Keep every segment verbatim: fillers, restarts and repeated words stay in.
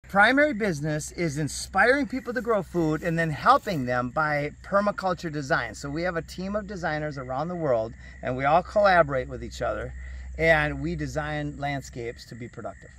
primary business is inspiring people to grow food and then helping them by permaculture design. So we have a team of designers around the world, and we all collaborate with each other, and we design landscapes to be productive.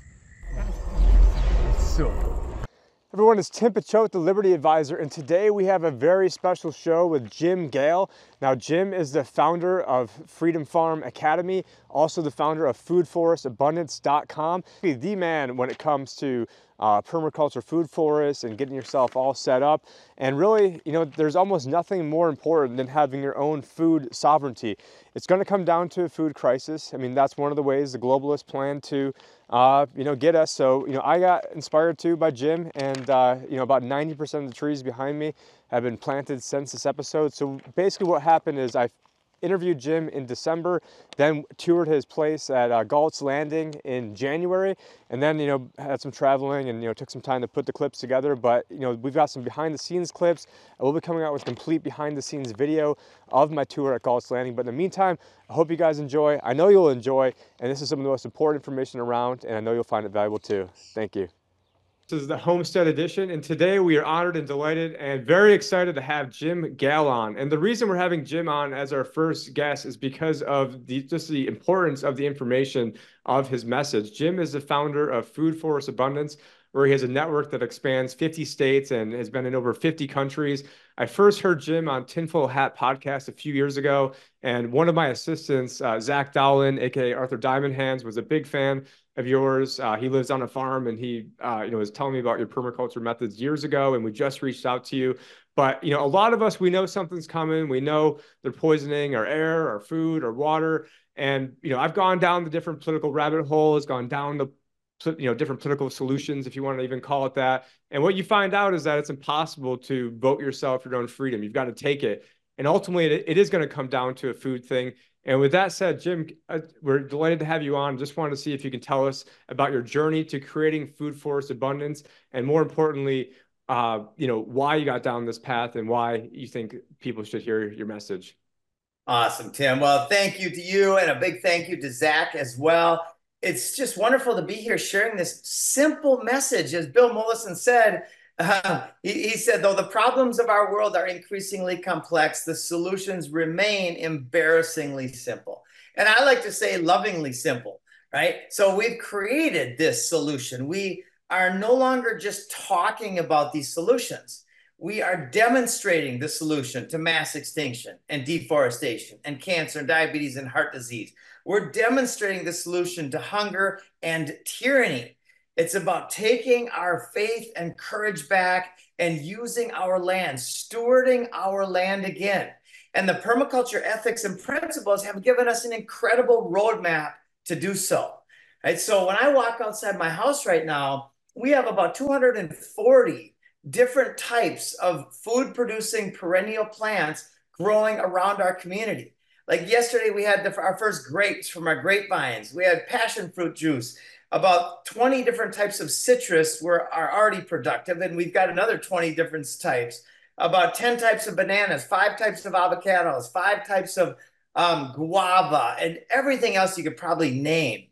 It's so cool. Everyone, it's Tim Picciott, the Liberty Advisor, and today we have a very special show with Jim Gale. Now, Jim is the founder of Freedom Farm Academy, also the founder of food forest abundance dot com. He's the man when it comes to uh, permaculture food forests and getting yourself all set up. And really, you know, there's almost nothing more important than having your own food sovereignty. It's going to come down to a food crisis. I mean, that's one of the ways the globalists plan to Uh, you know, get us. So, you know, I got inspired too by Jim, and, uh, you know, about ninety percent of the trees behind me have been planted since this episode. So basically what happened is I interviewed Jim in December, then toured his place at uh, Galt's Landing in January, and then, you know, had some traveling and, you know, took some time to put the clips together. But, you know, we've got some behind the scenes clips. I will be coming out with complete behind the scenes video of my tour at Galt's Landing. But in the meantime, I hope you guys enjoy. I know you'll enjoy, and this is some of the most important information around, and I know you'll find it valuable too. Thank you. This is the Homestead Edition, and today we are honored and delighted and very excited to have Jim Gale on. And the reason we're having Jim on as our first guest is because of the just the importance of the information of his message. Jim is the founder of Food Forest Abundance, where he has a network that expands fifty states and has been in over fifty countries. I first heard Jim on Tinfoil Hat podcast a few years ago, and one of my assistants, uh, Zach Dowlin, aka Arthur Diamond Hands, was a big fan of yours. Uh, he lives on a farm, and he, uh, you know, was telling me about your permaculture methods years ago, and we just reached out to you. But, you know, a lot of us, we know something's coming. We know they're poisoning our air, our food, our water. And, you know, I've gone down the different political rabbit holes, gone down the, you know, different political solutions, if you want to even call it that. And what you find out is that it's impossible to vote yourself your own freedom. You've got to take it. And ultimately, it, it is going to come down to a food thing. And with that said, Jim, uh, we're delighted to have you on. Just wanted to see if you can tell us about your journey to creating Food Forest Abundance, and more importantly, uh, you know, why you got down this path and why you think people should hear your message. Awesome, Tim. Well, thank you to you, and a big thank you to Zach as well. It's just wonderful to be here sharing this simple message. As Bill Mollison said, uh, he, he said, though the problems of our world are increasingly complex, the solutions remain embarrassingly simple. And I like to say lovingly simple, right? So we've created this solution. We are no longer just talking about these solutions. We are demonstrating the solution to mass extinction and deforestation and cancer and diabetes and heart disease. We're demonstrating the solution to hunger and tyranny. It's about taking our faith and courage back and using our land, stewarding our land again. And the permaculture ethics and principles have given us an incredible roadmap to do so. Right? So when I walk outside my house right now, we have about two hundred forty different types of food-producing perennial plants growing around our community. Like yesterday, we had the, our first grapes from our grapevines. We had passion fruit juice. About twenty different types of citrus were, are already productive, and we've got another twenty different types. About ten types of bananas, five types of avocados, five types of um, guava, and everything else you could probably name.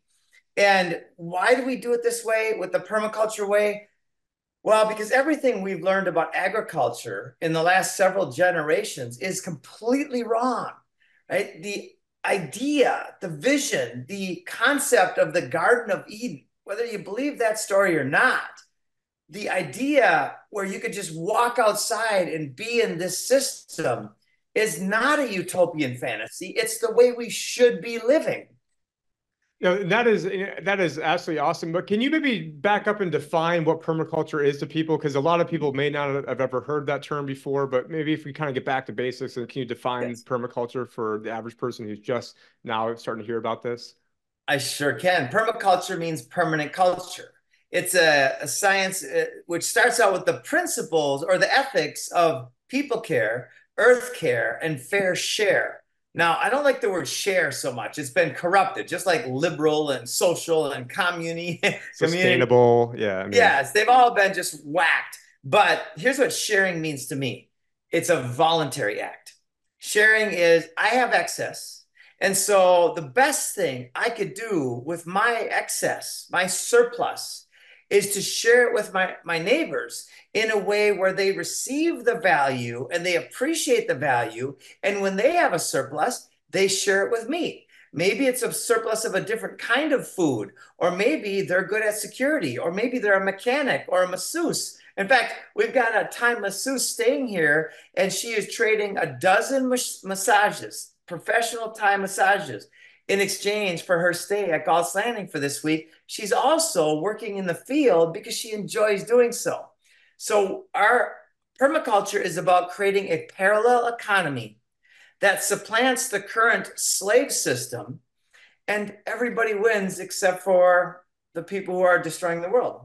And why do we do it this way, with the permaculture way? Well, because everything we've learned about agriculture in the last several generations is completely wrong, right? The idea, the vision, the concept of the Garden of Eden, whether you believe that story or not, the idea where you could just walk outside and be in this system is not a utopian fantasy. It's the way we should be living. You know, that is that is absolutely awesome. But can you maybe back up and define what permaculture is to people? Because a lot of people may not have ever heard that term before, but maybe if we kind of get back to basics, and can you define yes. permaculture for the average person who's just now starting to hear about this? I sure can. Permaculture means permanent culture. It's a, a science uh, which starts out with the principles or the ethics of people care, earth care, and fair share. Now, I don't like the word share so much. It's been corrupted, just like liberal and social and communi sustainable. Yeah. I mean. Yes, they've all been just whacked. But here's what sharing means to me. It's a voluntary act. Sharing is, I have excess. And so the best thing I could do with my excess, my surplus, is to share it with my, my neighbors in a way where they receive the value and they appreciate the value. And when they have a surplus, they share it with me. Maybe it's a surplus of a different kind of food, or maybe they're good at security, or maybe they're a mechanic or a masseuse. In fact, we've got a Thai masseuse staying here, and she is trading a dozen mas- massages, professional Thai massages, in exchange for her stay at Galt's Landing for this week. She's also working in the field because she enjoys doing so. So our permaculture is about creating a parallel economy that supplants the current slave system, and everybody wins except for the people who are destroying the world.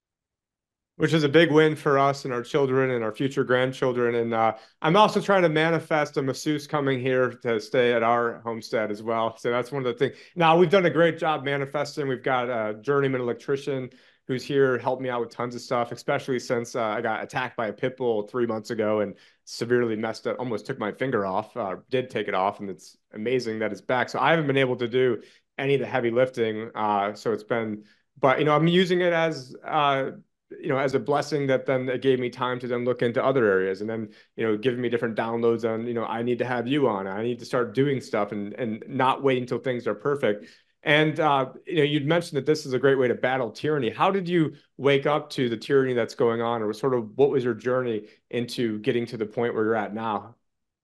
Which is a big win for us and our children and our future grandchildren. And uh, I'm also trying to manifest a masseuse coming here to stay at our homestead as well. So that's one of the things. Now, we've done a great job manifesting. We've got a journeyman electrician who's here, helped me out with tons of stuff, especially since uh, I got attacked by a pit bull three months ago and severely messed up, almost took my finger off, uh, did take it off, and it's amazing that it's back. So I haven't been able to do any of the heavy lifting. Uh, so it's been, but, you know, I'm using it as, uh, you know, as a blessing that then it gave me time to then look into other areas, and then, you know, giving me different downloads on, you know, I need to have you on, I need to start doing stuff and, and not wait until things are perfect. And, uh, you know, you'd mentioned that this is a great way to battle tyranny. How did you wake up to the tyranny that's going on, or sort of what was your journey into getting to the point where you're at now?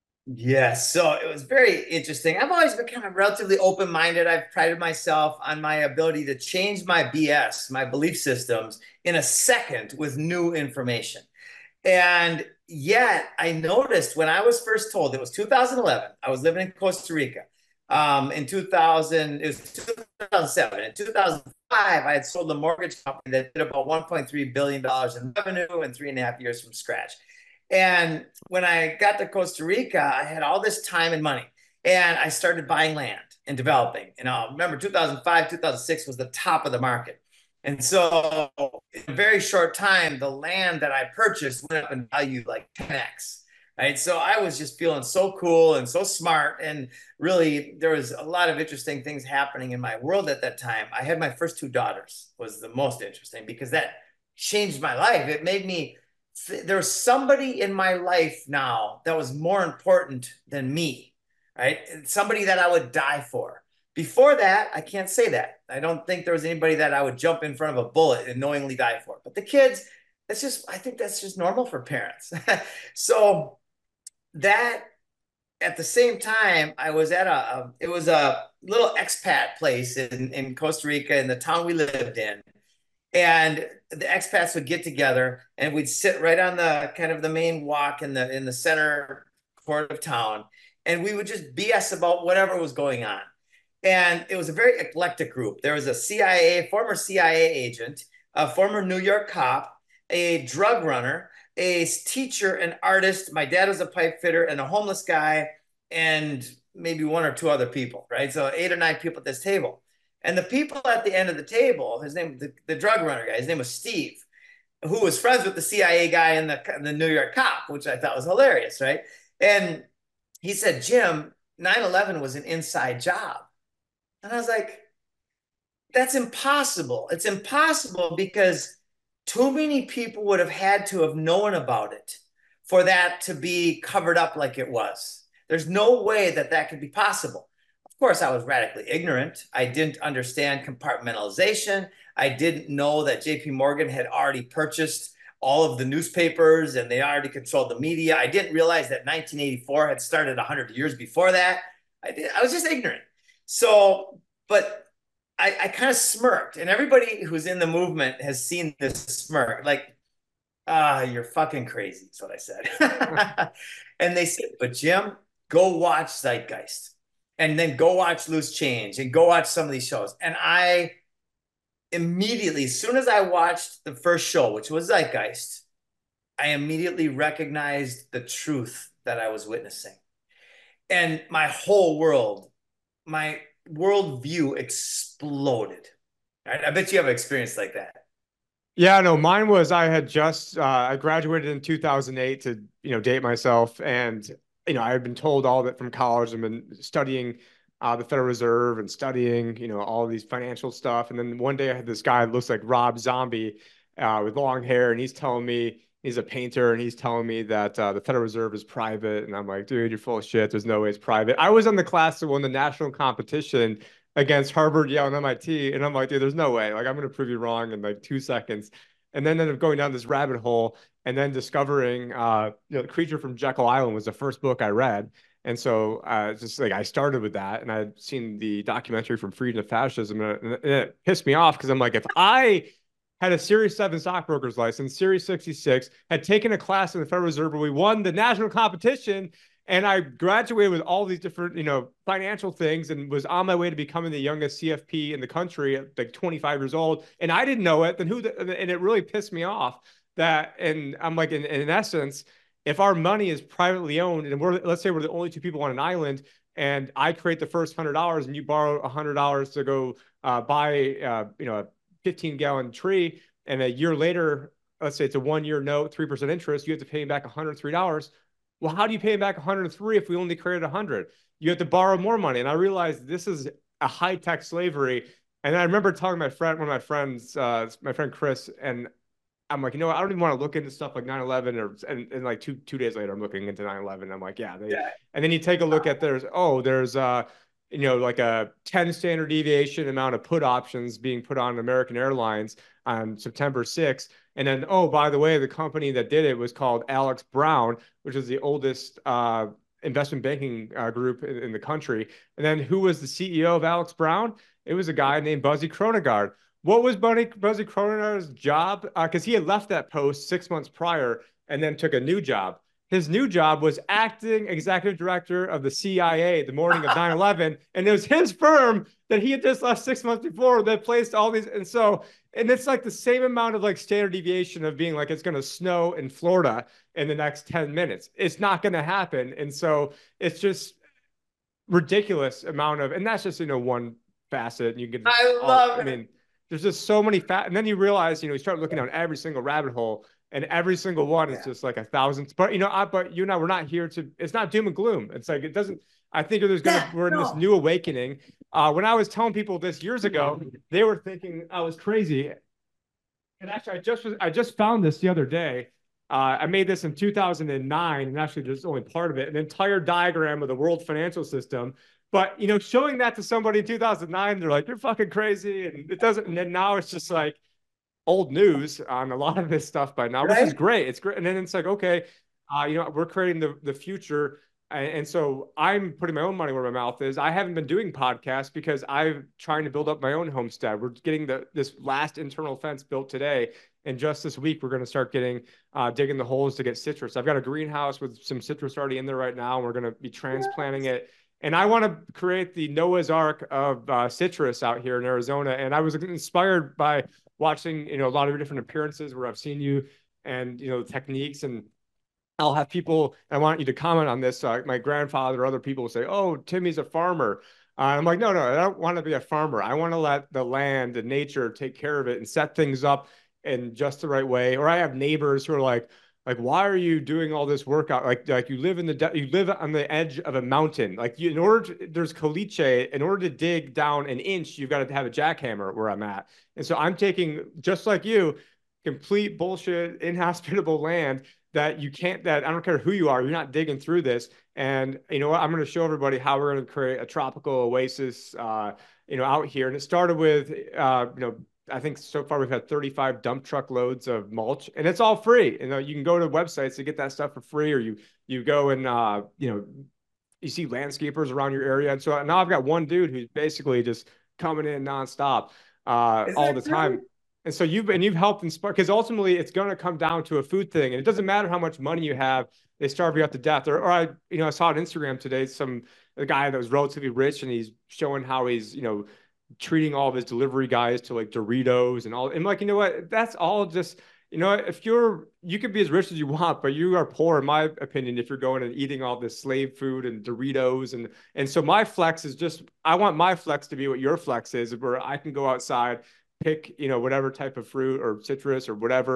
Yes, so it was very interesting. I've always been kind of relatively open-minded. I've prided myself on my ability to change my B S, my belief systems, in a second with new information. And yet, I noticed when I was first told, it was two thousand eleven, I was living in Costa Rica. Um, in two thousand, it was two thousand seven. In two thousand five, I had sold a mortgage company that did about one point three billion dollars in revenue in three and a half years from scratch. And when I got to Costa Rica, I had all this time and money, and I started buying land and developing. And I remember two thousand five, two thousand six was the top of the market. And so in a very short time, the land that I purchased went up in value like ten X. Right. So I was just feeling so cool and so smart. And really, there was a lot of interesting things happening in my world at that time. I had my first two daughters, was the most interesting, because that changed my life. It made me, there's somebody in my life now that was more important than me, right? Somebody that I would die for. Before that, I can't say that. I don't think there was anybody that I would jump in front of a bullet and knowingly die for. But the kids, that's just, I think that's just normal for parents. So that, at the same time, I was at a, a it was a little expat place in, in Costa Rica, in the town we lived in. And the expats would get together and we'd sit right on the kind of the main walk in the in the center court of town, and we would just B S about whatever was going on. And it was a very eclectic group. There was a C I A, former C I A agent, a former New York cop, a drug runner, a teacher, an artist. My dad was a pipe fitter, and a homeless guy, and maybe one or two other people, right? So eight or nine people at this table. And the people at the end of the table, his name, the, the drug runner guy, his name was Steve, who was friends with the C I A guy and the, the New York cop, which I thought was hilarious, right? And he said, Jim, nine eleven was an inside job. And I was like, that's impossible. It's impossible because too many people would have had to have known about it for that to be covered up like it was. There's no way that that could be possible. Of course, I was radically ignorant. I didn't understand compartmentalization. I didn't know that J P Morgan had already purchased all of the newspapers and they already controlled the media. I didn't realize that nineteen eighty-four had started one hundred years before that. I, did, I was just ignorant. So, but I, I kind of smirked, and everybody who's in the movement has seen this smirk, like, ah, oh, you're fucking crazy, is what I said. And they said, but Jim, go watch Zeitgeist, and then go watch Loose Change, and go watch some of these shows. And I immediately, as soon as I watched the first show, which was Zeitgeist, I immediately recognized the truth that I was witnessing. And my whole world, my worldview exploded. Right? I bet you have an experience like that. Yeah, no, mine was I had just uh, I graduated in two thousand eight to, you know, date myself, and you know, I had been told all that from college. I've been studying uh, the Federal Reserve and studying, you know, all these financial stuff. And then one day I had this guy that looks like Rob Zombie uh, with long hair, and he's telling me he's a painter, and he's telling me that uh, the Federal Reserve is private, and I'm like, dude, you're full of shit. There's no way it's private. I was on the class that won the national competition against Harvard, Yale, and M I T, and I'm like, dude, there's no way. Like, I'm gonna prove you wrong in like two seconds, and then ended up going down this rabbit hole, and then discovering, uh, you know, The Creature from Jekyll Island was the first book I read. And so uh, just like I started with that, and I'd seen the documentary from Freedom to Fascism, and it, and it pissed me off because I'm like, if I had a Series seven stockbroker's license, Series sixty-six, had taken a class in the Federal Reserve where we won the national competition, and I graduated with all these different, you know, financial things, and was on my way to becoming the youngest C F P in the country at like twenty-five years old, and I didn't know it, then who, the, and it really pissed me off that, and I'm like, in, in essence, if our money is privately owned, and we're, let's say we're the only two people on an island, and I create the first hundred dollars, and you borrow a hundred dollars to go uh, buy, uh, you know, a fifteen gallon tree, and a year later, let's say it's a one year note, three percent interest, you have to pay him back one hundred three dollars. Well, how do you pay him back one hundred three if we only created one hundred? You have to borrow more money. And I realized this is a high tech slavery. And I remember talking to my friend, one of my friends, uh, my friend Chris, and I'm like, you know what? I don't even want to look into stuff like nine eleven, or and, and like two two days later, I'm looking into nine eleven. I'm like, yeah, they, yeah. And then you take a look at there's oh, there's uh, you know, like a ten standard deviation amount of put options being put on American Airlines on September sixth. And then, oh, by the way, the company that did it was called Alex Brown, which is the oldest uh, investment banking uh, group in, in the country. And then who was the C E O of Alex Brown? It was a guy named Buzzy Kronegard. What was Bunny, Buzzy Kronegard's job? Because uh, he had left that post six months prior and then took a new job. His new job was acting executive director of the C I A the morning of nine eleven. And it was his firm that he had just left six months before that placed all these. And so, and it's like the same amount of like standard deviation of being like, it's going to snow in Florida in the next ten minutes. It's not going to happen. And so it's just ridiculous amount of, and that's just, you know, one facet. You can, I love all, it. I mean, there's just so many fat, and then you realize, you know, you start looking down every single rabbit hole, and every single one yeah. is just like a thousand. But you know, I, but you know, we're not here to. It's not doom and gloom. It's like it doesn't. I think there's gonna yeah, we're in no. this new awakening. Uh, when I was telling people this years ago, they were thinking I was crazy. And actually, I just was, I just found this the other day. Uh, I made this in two thousand nine, and actually, there's only part of it, an entire diagram of the world financial system. But, you know, showing that to somebody in two thousand nine, they're like, you're fucking crazy. And it doesn't, and then now it's just like old news on a lot of this stuff by now, right? Which is great. It's great. And then it's like, okay, uh, you know, we're creating the, the future. And, and so I'm putting my own money where my mouth is. I haven't been doing podcasts because I'm trying to build up my own homestead. We're getting the this last internal fence built today. And just this week, we're going to start getting, uh, digging the holes to get citrus. I've got a greenhouse with some citrus already in there right now. And we're going to be transplanting yes. it. And I want to create the Noah's Ark of uh, citrus out here in Arizona. And I was inspired by watching, you know, a lot of different appearances where I've seen you and, you know, techniques. And I'll have people, I want you to comment on this. Uh, my grandfather or other people will say, oh, Timmy's a farmer. Uh, I'm like, no, no, I don't want to be a farmer. I want to let the land and nature take care of it and set things up in just the right way. Or I have neighbors who are like, Like, why are you doing all this workout? Like, like you live in the, you live on the edge of a mountain. Like you, in order to, there's caliche, in order to dig down an inch, you've got to have a jackhammer where I'm at. And so I'm taking, just like you, complete bullshit, inhospitable land that you can't, that I don't care who you are, you're not digging through this. And you know what, I'm going to show everybody how we're going to create a tropical oasis, uh, you know, out here. And it started with, uh, you know, I think so far we've had thirty-five dump truck loads of mulch, and it's all free. You know, you can go to websites to get that stuff for free, or you you go and uh, you know, you see landscapers around your area. And so now I've got one dude who's basically just coming in nonstop uh, all the time. True? And so you've and you've helped inspire, because ultimately it's going to come down to a food thing, and it doesn't matter how much money you have; they starve you out to death. Or, or I, you know, I saw on Instagram today some a guy that was relatively rich, and he's showing how he's, you know, treating all of his delivery guys to like Doritos and all. And like, you know what, that's all just, you know, if you're, you could be as rich as you want, but you are poor, in my opinion, if you're going and eating all this slave food and Doritos. And, and so my flex is just, I want my flex to be what your flex is, where I can go outside, pick, you know, whatever type of fruit or citrus or whatever,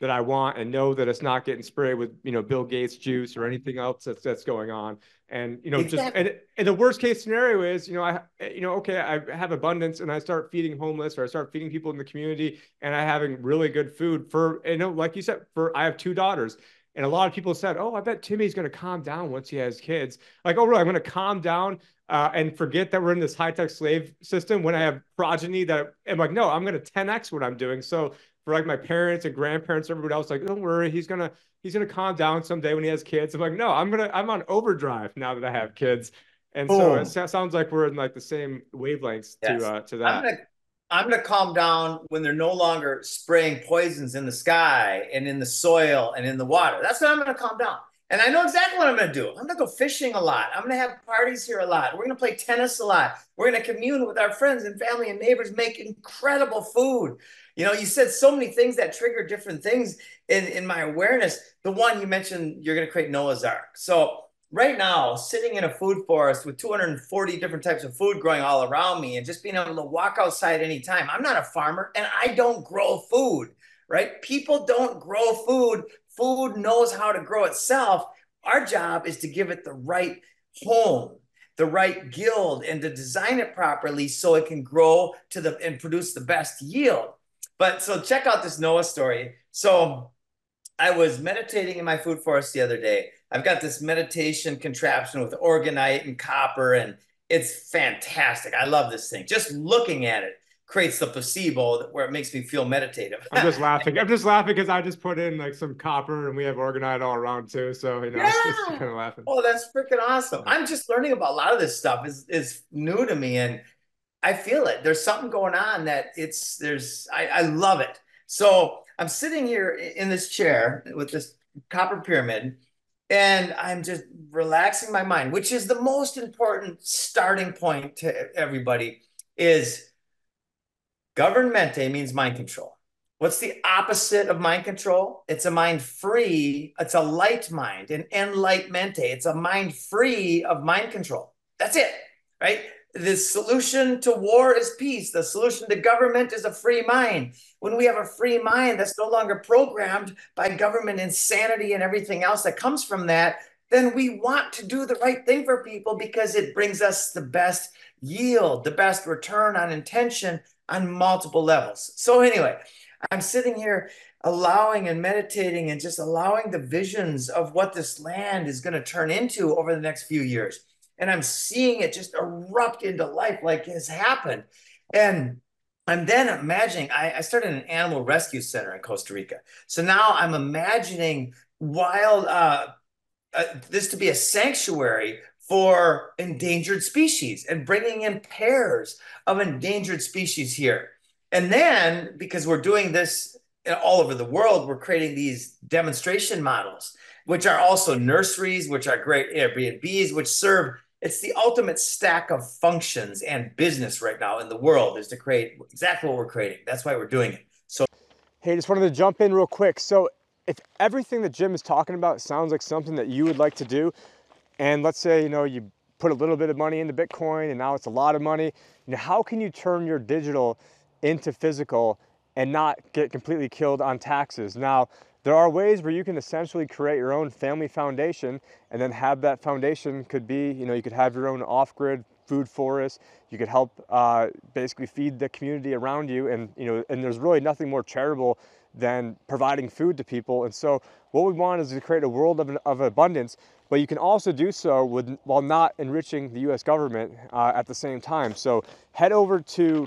that I want and know that it's not getting sprayed with, you know, Bill Gates juice or anything else that's that's going on. And, you know, just, Exactly. and, and the worst case scenario is, you know, I, you know, okay, I have abundance and I start feeding homeless, or I start feeding people in the community, and I having really good food for, you know, like you said, for, I have two daughters. And a lot of people said, oh, I bet Timmy's going to calm down once he has kids. Like, oh, really? I'm going to calm down uh, and forget that we're in this high-tech slave system when I have progeny that I'm like, no, I'm going to ten X what I'm doing. So for like my parents and grandparents, everybody else, like, don't worry, he's going to, he's going to calm down someday when he has kids. I'm like, no, I'm going to, I'm on overdrive now that I have kids. And so it Boom. sounds like we're in like the same wavelengths to, Yes. uh, to I'm that. gonna I'm gonna calm down when they're no longer spraying poisons in the sky and in the soil and in the water. That's when I'm gonna calm down. And I know exactly what I'm gonna do. I'm gonna go fishing a lot. I'm gonna have parties here a lot. We're gonna play tennis a lot. We're gonna commune with our friends and family and neighbors, make incredible food. You know, you said so many things that trigger different things in, in my awareness. The one you mentioned, you're gonna create Noah's Ark. So right now, sitting in a food forest with two hundred forty different types of food growing all around me and just being able to walk outside anytime. I'm not a farmer and I don't grow food, right? People don't grow food. Food knows how to grow itself. Our job is to give it the right home, the right guild, and to design it properly so it can grow to the and produce the best yield. But so check out this Noah story. So I was meditating in my food forest the other day. I've got this meditation contraption with orgonite and copper, and it's fantastic. I love this thing. Just looking at it creates the placebo where it makes me feel meditative. I'm just laughing. I'm just laughing because I just put in like some copper and we have orgonite all around too. So, you know, it's just Yeah. kind of laughing. Oh, that's freaking awesome. Yeah. I'm just learning about a lot of this stuff is is new to me, and I feel it. There's something going on that it's there's I, I love it. So I'm sitting here in this chair with this copper pyramid, and I'm just relaxing my mind, which is the most important starting point to everybody. Is governmente means mind control. What's the opposite of mind control? It's a mind free. It's a light mind, an enlightenmente. It's a mind free of mind control. That's it, right? The solution to war is peace. The solution to government is a free mind. When we have a free mind that's no longer programmed by government insanity and everything else that comes from that, then we want to do the right thing for people because it brings us the best yield, the best return on intention on multiple levels. So, anyway, I'm sitting here allowing and meditating and just allowing the visions of what this land is going to turn into over the next few years. And I'm seeing it just erupt into life like has happened. And I'm then imagining, I, I started an animal rescue center in Costa Rica. So now I'm imagining wild, uh, uh, this to be a sanctuary for endangered species and bringing in pairs of endangered species here. And then, because we're doing this all over the world, we're creating these demonstration models, which are also nurseries, which are great Airbnbs, which serve, it's the ultimate stack of functions and business right now in the world is to create exactly what we're creating. That's why we're doing it. So, hey, just wanted to jump in real quick. So if everything that Jim is talking about sounds like something that you would like to do, and let's say, you know, you put a little bit of money into Bitcoin and now it's a lot of money, you know, how can you turn your digital into physical and not get completely killed on taxes? Now, there are ways where you can essentially create your own family foundation and then have that foundation could be, you know, you could have your own off-grid food forest. You could help uh, basically feed the community around you. And, you know, and there's really nothing more charitable than providing food to people. And so what we want is to create a world of, of abundance, but you can also do so with, while not enriching the U S government uh, at the same time. So head over to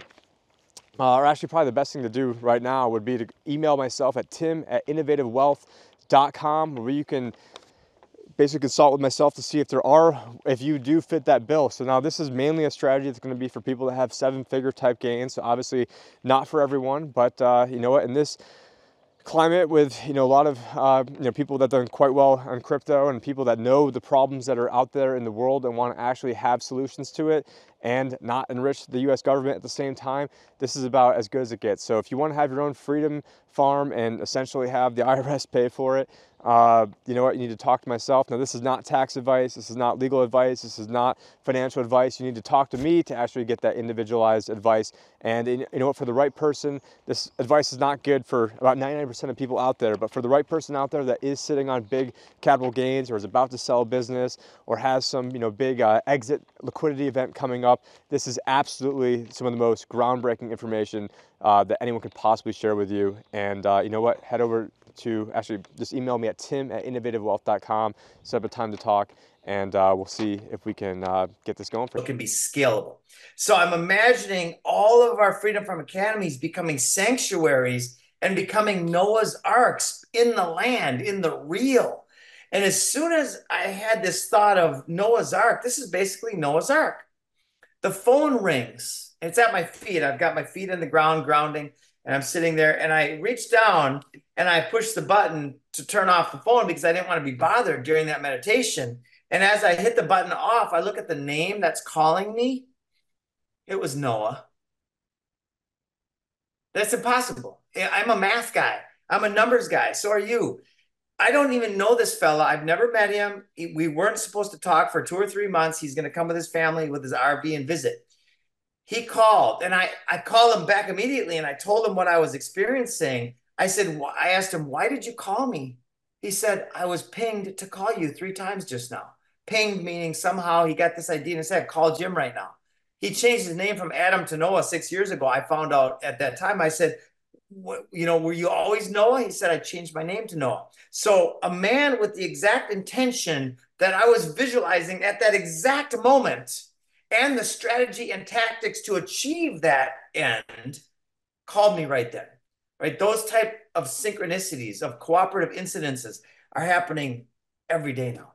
Uh, or actually probably the best thing to do right now would be to email myself at tim at innovative wealth dot com, where you can basically consult with myself to see if there are, if you do fit that bill. So now this is mainly a strategy that's going to be for people that have seven figure type gains. So obviously not for everyone, but uh, you know what, in this climate with, you know, a lot of uh, you know, people that have done quite well on crypto and people that know the problems that are out there in the world and want to actually have solutions to it and not enrich the U S government at the same time, this is about as good as it gets. So if you want to have your own Freedom Farm and essentially have the I R S pay for it, uh, you know what, you need to talk to myself. Now, this is not tax advice. This is not legal advice. This is not financial advice. You need to talk to me to actually get that individualized advice. And you know what, for the right person, this advice is not good for about ninety-nine percent of people out there, but for the right person out there that is sitting on big capital gains or is about to sell a business or has some, you know, big uh, exit liquidity event coming up, this is absolutely some of the most groundbreaking information uh, that anyone could possibly share with you. And uh, you know what, head over to, actually just email me at tim at innovative wealth dot com, set up a time to talk, and uh, we'll see if we can uh, get this going for you. It can be scalable. So I'm imagining all of our Freedom Farm Academies becoming sanctuaries and becoming Noah's Arks in the land, in the real. And as soon as I had this thought of Noah's Ark, this is basically Noah's Ark. The phone rings. It's at my feet. I've got my feet in the ground, grounding, and I'm sitting there, and I reach down and I push the button to turn off the phone because I didn't want to be bothered during that meditation. And as I hit the button off, I look at the name that's calling me. It was Noah. That's impossible. I'm a math guy. I'm a numbers guy. So are you. I don't even know this fella. I've never met him. We weren't supposed to talk for two or three months. He's going to come with his family, with his R V, and visit. He called, and I, I called him back immediately, and I told him what I was experiencing. I said, I asked him, why did you call me? He said, I was pinged to call you three times just now. Pinged meaning somehow he got this idea and said, call Jim right now. He changed his name from Adam to Noah six years ago. I found out at that time. I said, what, you know, were you always Noah? He said, I changed my name to Noah. So a man with the exact intention that I was visualizing at that exact moment and the strategy and tactics to achieve that end called me right then. Right? Those type of synchronicities, of cooperative incidences are happening every day now.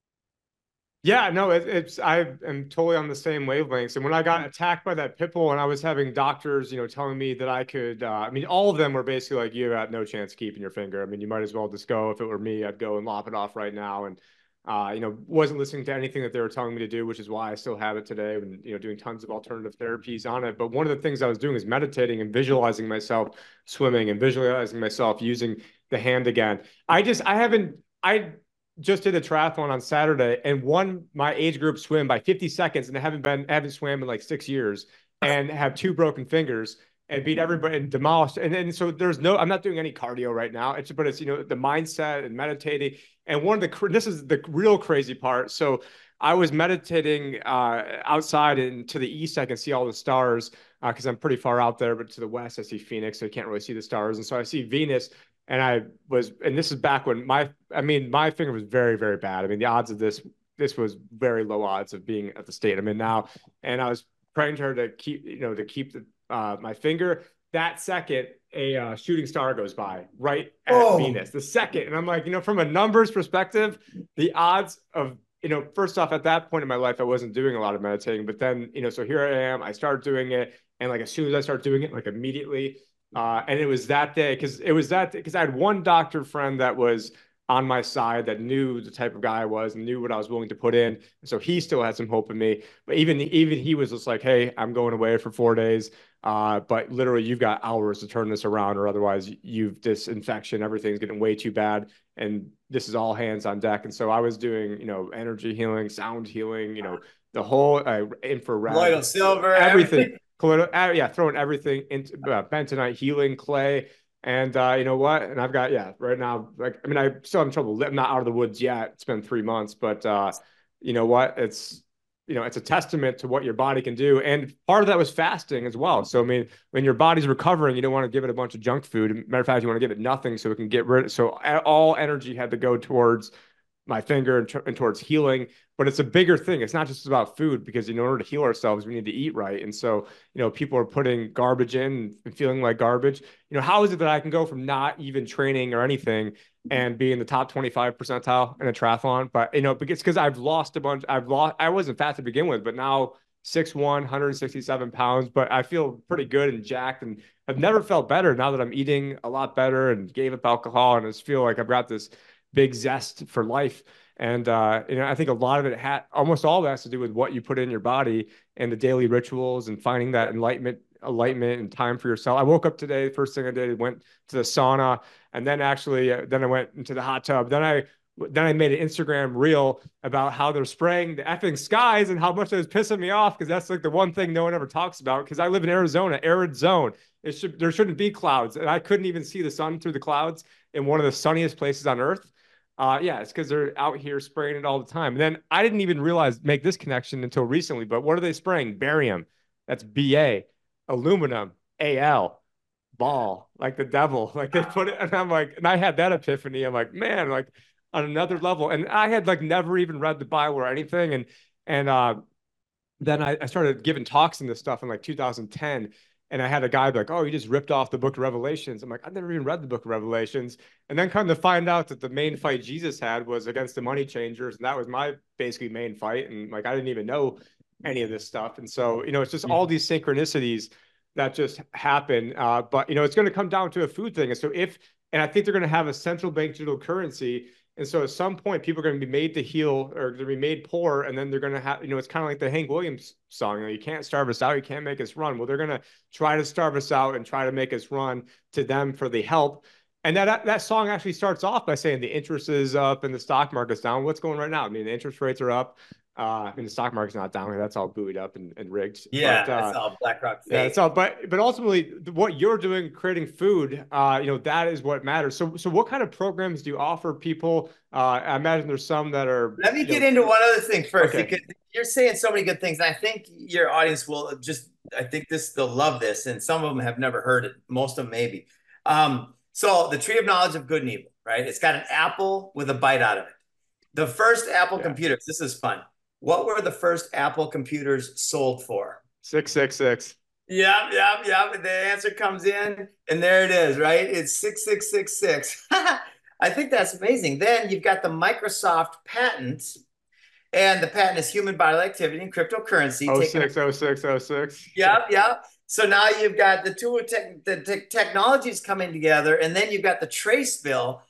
Yeah, no, it, it's, I am totally on the same wavelengths. And when I got attacked by that pit bull and I was having doctors, you know, telling me that I could, uh, I mean, all of them were basically like, you got no chance keeping your finger. I mean, you might as well just go. If it were me, I'd go and lop it off right now. And, uh, you know, wasn't listening to anything that they were telling me to do, which is why I still have it today and, you know, doing tons of alternative therapies on it. But one of the things I was doing is meditating and visualizing myself swimming and visualizing myself using the hand again. I just, I haven't, I, just did a triathlon on Saturday and won my age group swim by fifty seconds, and I haven't been I haven't swam in like six years and have two broken fingers and beat everybody and demolished. And then so there's no, I'm not doing any cardio right now. It's but it's you know the mindset and meditating. And one of the this is the real crazy part. So I was meditating uh, outside and to the east, I can see all the stars because uh, I'm pretty far out there, but to the west, I see Phoenix, so I can't really see the stars. And so I see Venus. And I was, and this is back when my, I mean, my finger was very, very bad. I mean, the odds of this, this was very low odds of being at the state I'm in now. And I was praying to her to keep, you know, to keep the, uh, my finger. That second, a uh, shooting star goes by right at oh. Venus, the second. And I'm like, you know, from a numbers perspective, the odds of, you know, first off, at that point in my life, I wasn't doing a lot of meditating, but then, you know, so here I am, I started doing it. And like, as soon as I start doing it, like immediately, Uh, and it was that day because it was that because I had one doctor friend that was on my side that knew the type of guy I was and knew what I was willing to put in. So he still had some hope in me. But even even he was just like, hey, I'm going away for four days. Uh, but literally, you've got hours to turn this around, or otherwise, you've this infection. Everything's getting way too bad, and this is all hands on deck. And so I was doing, you know, energy healing, sound healing, you know, the whole uh, infrared, colloidal silver, everything. everything. Uh, yeah, throwing everything into uh, bentonite, healing, clay, and uh, you know what? And I've got yeah, right now, like I mean, I still have trouble. I'm not out of the woods yet. It's been three months, but uh, you know what? It's you know, it's a testament to what your body can do, and part of that was fasting as well. So I mean, when your body's recovering, you don't want to give it a bunch of junk food. Matter of fact, you want to give it nothing so it can get rid. So all energy had to go towards my finger and, and towards healing. But it's a bigger thing. It's not just about food, because in order to heal ourselves, we need to eat right. And so, you know, people are putting garbage in and feeling like garbage. You know, how is it that I can go from not even training or anything and be in the top twenty-five percentile in a triathlon? But, you know, it's because I've lost a bunch. I've lost, I wasn't fat to begin with, but now six one, one hundred sixty-seven pounds, but I feel pretty good and jacked, and I've never felt better now that I'm eating a lot better and gave up alcohol, and I just feel like I've got this big zest for life. And uh, you know, I think a lot of it had almost all of it has to do with what you put in your body and the daily rituals and finding that enlightenment, enlightenment and time for yourself. I woke up today, first thing I did, went to the sauna, and then actually, uh, then I went into the hot tub. Then I then I made an Instagram reel about how they're spraying the effing skies and how much it was pissing me off because that's like the one thing no one ever talks about. Because I live in Arizona, arid zone. It should there shouldn't be clouds, and I couldn't even see the sun through the clouds in one of the sunniest places on earth. Uh, yeah, it's because they're out here spraying it all the time. And then I didn't even realize make this connection until recently. But what are they spraying? Barium, that's B A, aluminum, A L, ball, like the devil. Like they put it, and I'm like, and I had that epiphany. I'm like, man, like on another level. And I had like never even read the Bible or anything. And and uh, then I, I started giving talks in this stuff in like two thousand ten. And I had a guy be like, oh, you just ripped off the book of Revelations. I'm like, I've never even read the book of Revelations. And then come to find out that the main fight Jesus had was against the money changers. And that was my basically main fight. And like, I didn't even know any of this stuff. And so, you know, it's just all these synchronicities that just happen. Uh, but, you know, it's going to come down to a food thing. And so if, and I think they're going to have a central bank digital currency. And so at some point, people are going to be made to heal or they're going to be made poor. And then they're going to have, you know, it's kind of like the Hank Williams song. You know, you can't starve us out. You can't make us run. Well, they're going to try to starve us out and try to make us run to them for the help. And that, that song actually starts off by saying the interest is up and the stock market's down. What's going right now? I mean, the interest rates are up. Uh, I mean, the stock market's not down. That's all buoyed up and, and rigged. Yeah, but, uh, that's all BlackRock yeah, fake. it's all, but but ultimately, what you're doing, creating food, uh, you know, that is what matters. So, so what kind of programs do you offer people? Uh, I imagine there's some that are. Let me get know, into one other thing first, okay. because you're saying so many good things. And I think your audience will just, I think this, they'll love this. And some of them have never heard it. Most of them maybe. Um, so the tree of knowledge of good and evil, right? It's got an apple with a bite out of it. The first Apple Yeah. computers, this is fun. What were the first Apple computers sold for? six six six. Yeah, yeah, yeah. The answer comes in, and there it is, right? It's six six six six. I think that's amazing. Then you've got the Microsoft patent, and the patent is human bodily activity and cryptocurrency. oh six oh six oh six. Yep, yep. So now you've got the two te the te technologies coming together, and then you've got the trace bill,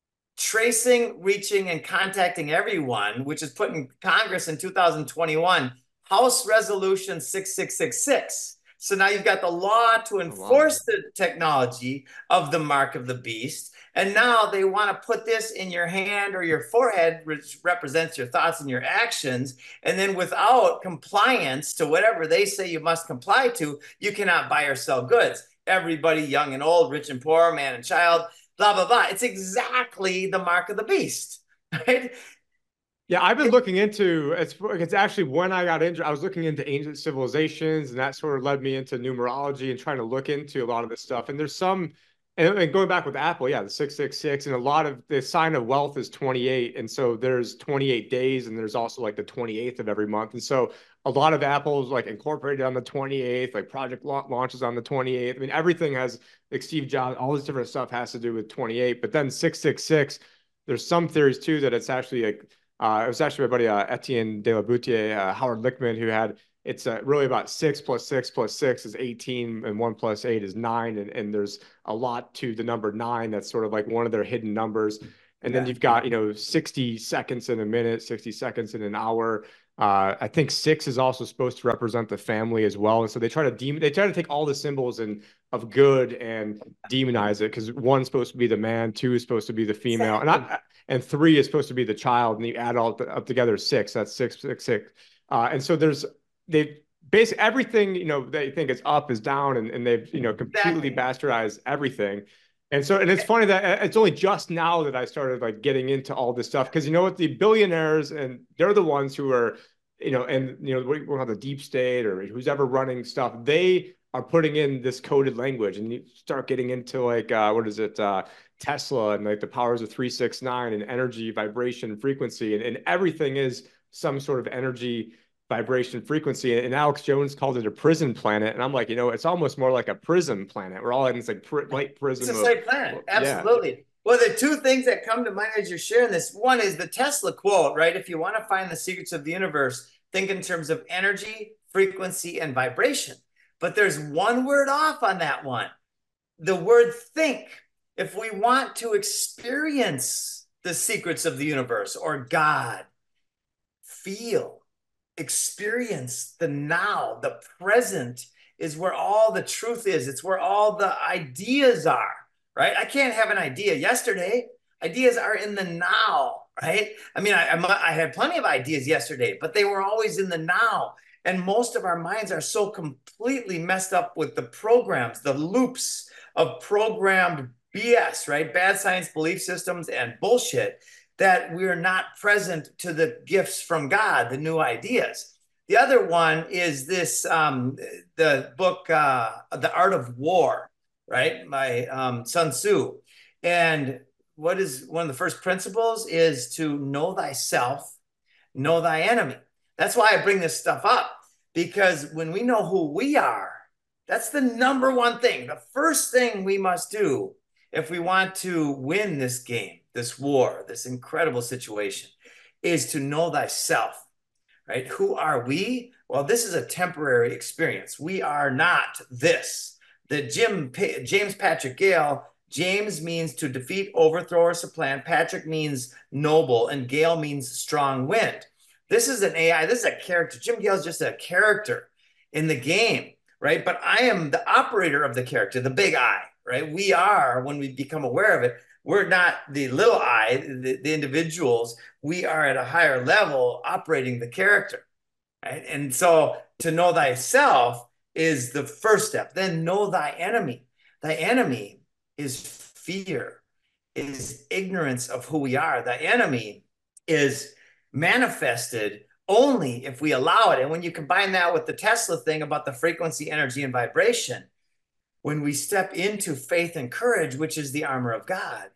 tracing, reaching, and contacting everyone, which is put in Congress in two thousand twenty-one, House Resolution six six six six. So now you've got the law to enforce the technology of the mark of the beast. And now they want to put this in your hand or your forehead, which represents your thoughts and your actions. And then without compliance to whatever they say you must comply to, you cannot buy or sell goods. Everybody, young and old, rich and poor, man and child, blah, blah, blah. It's exactly the mark of the beast, right? Yeah, I've been looking into it's. It's actually when I got injured, I was looking into ancient civilizations, and that sort of led me into numerology and trying to look into a lot of this stuff. And there's some, and, and going back with Apple, yeah, the six six six, and a lot of the sign of wealth is twenty-eight, and so there's twenty-eight days, and there's also like the twenty-eighth of every month, and so a lot of Apple's like incorporated on the twenty-eighth, like project launches on the twenty-eighth. I mean, everything has like Steve Jobs, all this different stuff has to do with twenty-eight. But then six six six, there's some theories too that it's actually like. Uh, it was actually my buddy uh, Etienne de la Boutier, uh, Howard Lickman, who had it's uh, really about six plus six plus six is eighteen, and one plus eight is nine, and and there's a lot to the number nine that's sort of like one of their hidden numbers. And yeah. Then you've got you know sixty seconds in a minute, sixty seconds in an hour. Uh, I think six is also supposed to represent the family as well, and so they try to demon they try to take all the symbols and of good and demonize it because one's supposed to be the man, two is supposed to be the female, exactly. and I. And three is supposed to be the child, and you add all up together six. That's six, six, six. Uh, and so there's they basically everything you know they think is up is down, and, and they've you know completely exactly. bastardized everything. And so and it's funny that it's only just now that I started like getting into all this stuff because you know what the billionaires and they're the ones who are you know and you know we have the deep state or who's ever running stuff. They are putting in this coded language, and you start getting into like uh, what is it? Uh, Tesla and like the powers of three six nine and energy, vibration, frequency, and, and everything is some sort of energy, vibration, frequency. And Alex Jones called it a prison planet, and I'm like, you know, it's almost more like a prism planet. We're all in this like pr light prism. It's a light planet, absolutely. Yeah. Well, the two things that come to mind as you're sharing this, one is the Tesla quote, right? If you want to find the secrets of the universe, think in terms of energy, frequency, and vibration. But there's one word off on that one, the word think. If we want to experience the secrets of the universe or God. Feel, experience the now, the present is where all the truth is. It's where all the ideas are, right? I can't have an idea yesterday. Ideas are in the now, right? I mean, I, I, I had plenty of ideas yesterday, but they were always in the now. And most of our minds are so completely messed up with the programs, the loops of programmed B S, right? Bad science belief systems and bullshit, that we're not present to the gifts from God, the new ideas. The other one is this, um, the book, uh, The Art of War, right? By um, Sun Tzu. And what is one of the first principles is to know thyself, know thy enemy. That's why I bring this stuff up, because when we know who we are, that's the number one thing. The first thing we must do if we want to win this game, this war, this incredible situation, is to know thyself, right? Who are we? Well, this is a temporary experience. We are not this. The Jim, James Patrick Gale, James means to defeat, overthrow, or supplant. Patrick means noble, and Gale means strong wind. This is an A I. This is a character. Jim Gale is just a character in the game, right? But I am the operator of the character, the big I, right? We are, when we become aware of it, we're not the little I, the, the individuals. We are at a higher level operating the character, right? And so to know thyself is the first step. Then know thy enemy. Thy enemy is fear, is ignorance of who we are. Thy enemy is manifested only if we allow it. And when you combine that with the Tesla thing about the frequency, energy, and vibration, when we step into faith and courage, which is the armor of God,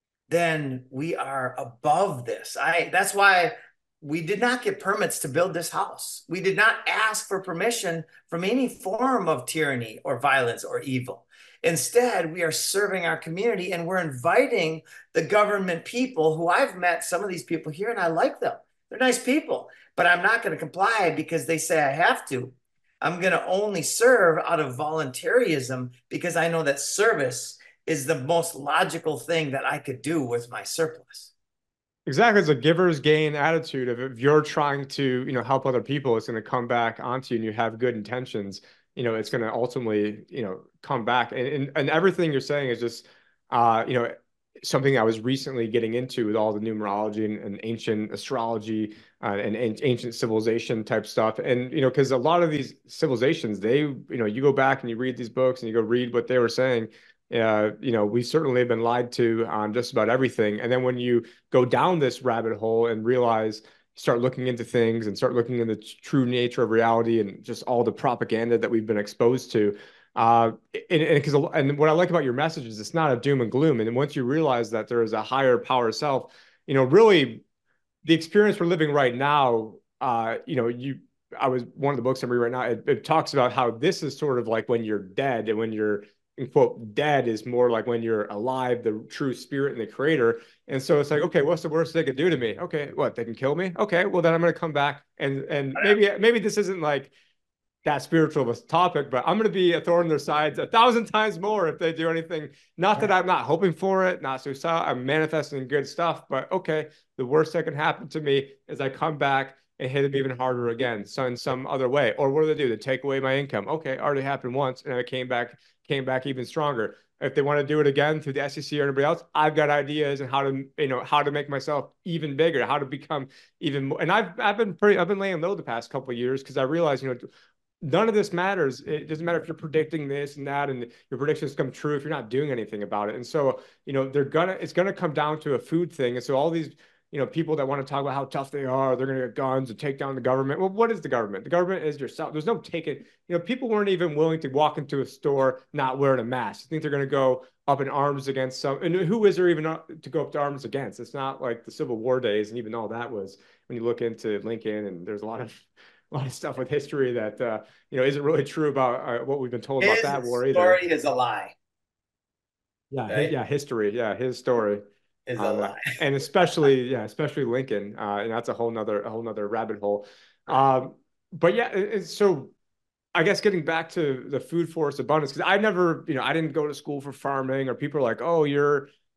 then we are above this. I that's why we did not get permits to build this house. We did not ask for permission from any form of tyranny or violence or evil. Instead, we are serving our community, and we're inviting the government people who I've met, some of these people here, and I like them. They're nice people, but I'm not going to comply because they say I have to. I'm going to only serve out of voluntarism because I know that service is the most logical thing that I could do with my surplus. Exactly. It's a giver's gain attitude of if you're trying to, you know, help other people, it's going to come back onto you and you have good intentions, you know, it's going to ultimately, you know, come back. And, and, and everything you're saying is just, uh, you know, something I was recently getting into with all the numerology and, and ancient astrology uh, and, and ancient civilization type stuff. And, you know, because a lot of these civilizations, they, you know, you go back and you read these books and you go read what they were saying. Uh, you know, we certainly have been lied to on just about everything. And then when you go down this rabbit hole and realize, start looking into things and start looking into the true nature of reality and just all the propaganda that we've been exposed to. Uh, and because and, and what I like about your message is it's not a doom and gloom. And once you realize that there is a higher power self, you know, really the experience we're living right now, uh, you know, you, I was one of the books I'm reading right now, it, it talks about how this is sort of like when you're dead and when you're, in quote, dead is more like when you're alive, the true spirit and the creator. And so it's like, okay, what's the worst they could do to me? Okay, what, they can kill me? Okay, well then I'm going to come back and and maybe maybe this isn't like that spiritual of a topic, but I'm going to be a thorn in their sides a thousand times more if they do anything. Not that I'm not hoping for it, not suicidal. I'm manifesting good stuff, but okay, the worst that can happen to me is I come back and hit them even harder again, so in some other way. Or what do they do? They take away my income. Okay, already happened once, and I came back, came back even stronger. If they want to do it again through the S E C or anybody else, I've got ideas and how to, you know, how to make myself even bigger, how to become even more. And I've I've been pretty, I've been laying low the past couple of years because I realized, you know, none of this matters. It doesn't matter if you're predicting this and that, and your predictions come true if you're not doing anything about it. And so, you know, they're gonna, it's gonna come down to a food thing. And so all these, you know, people that want to talk about how tough they are, they're going to get guns and take down the government. Well, what is the government? The government is yourself. There's no taking, you know, people weren't even willing to walk into a store not wearing a mask. I think they're going to go up in arms against some, and who is there even to go up to arms against? It's not like the Civil War days. And even all that was, when you look into Lincoln, and there's a lot of, a lot of stuff with history that, uh, you know, isn't really true about uh, what we've been told His about that war either. Story is a lie. Yeah. Right? Yeah. History. Yeah. His story. Is a um, lie. And especially, yeah, especially Lincoln. Uh, and that's a whole nother, a whole nother rabbit hole. Um, but yeah, it, it's so I guess getting back to the food forest abundance, because I never, you know, I didn't go to school for farming, or people are like, oh, you're,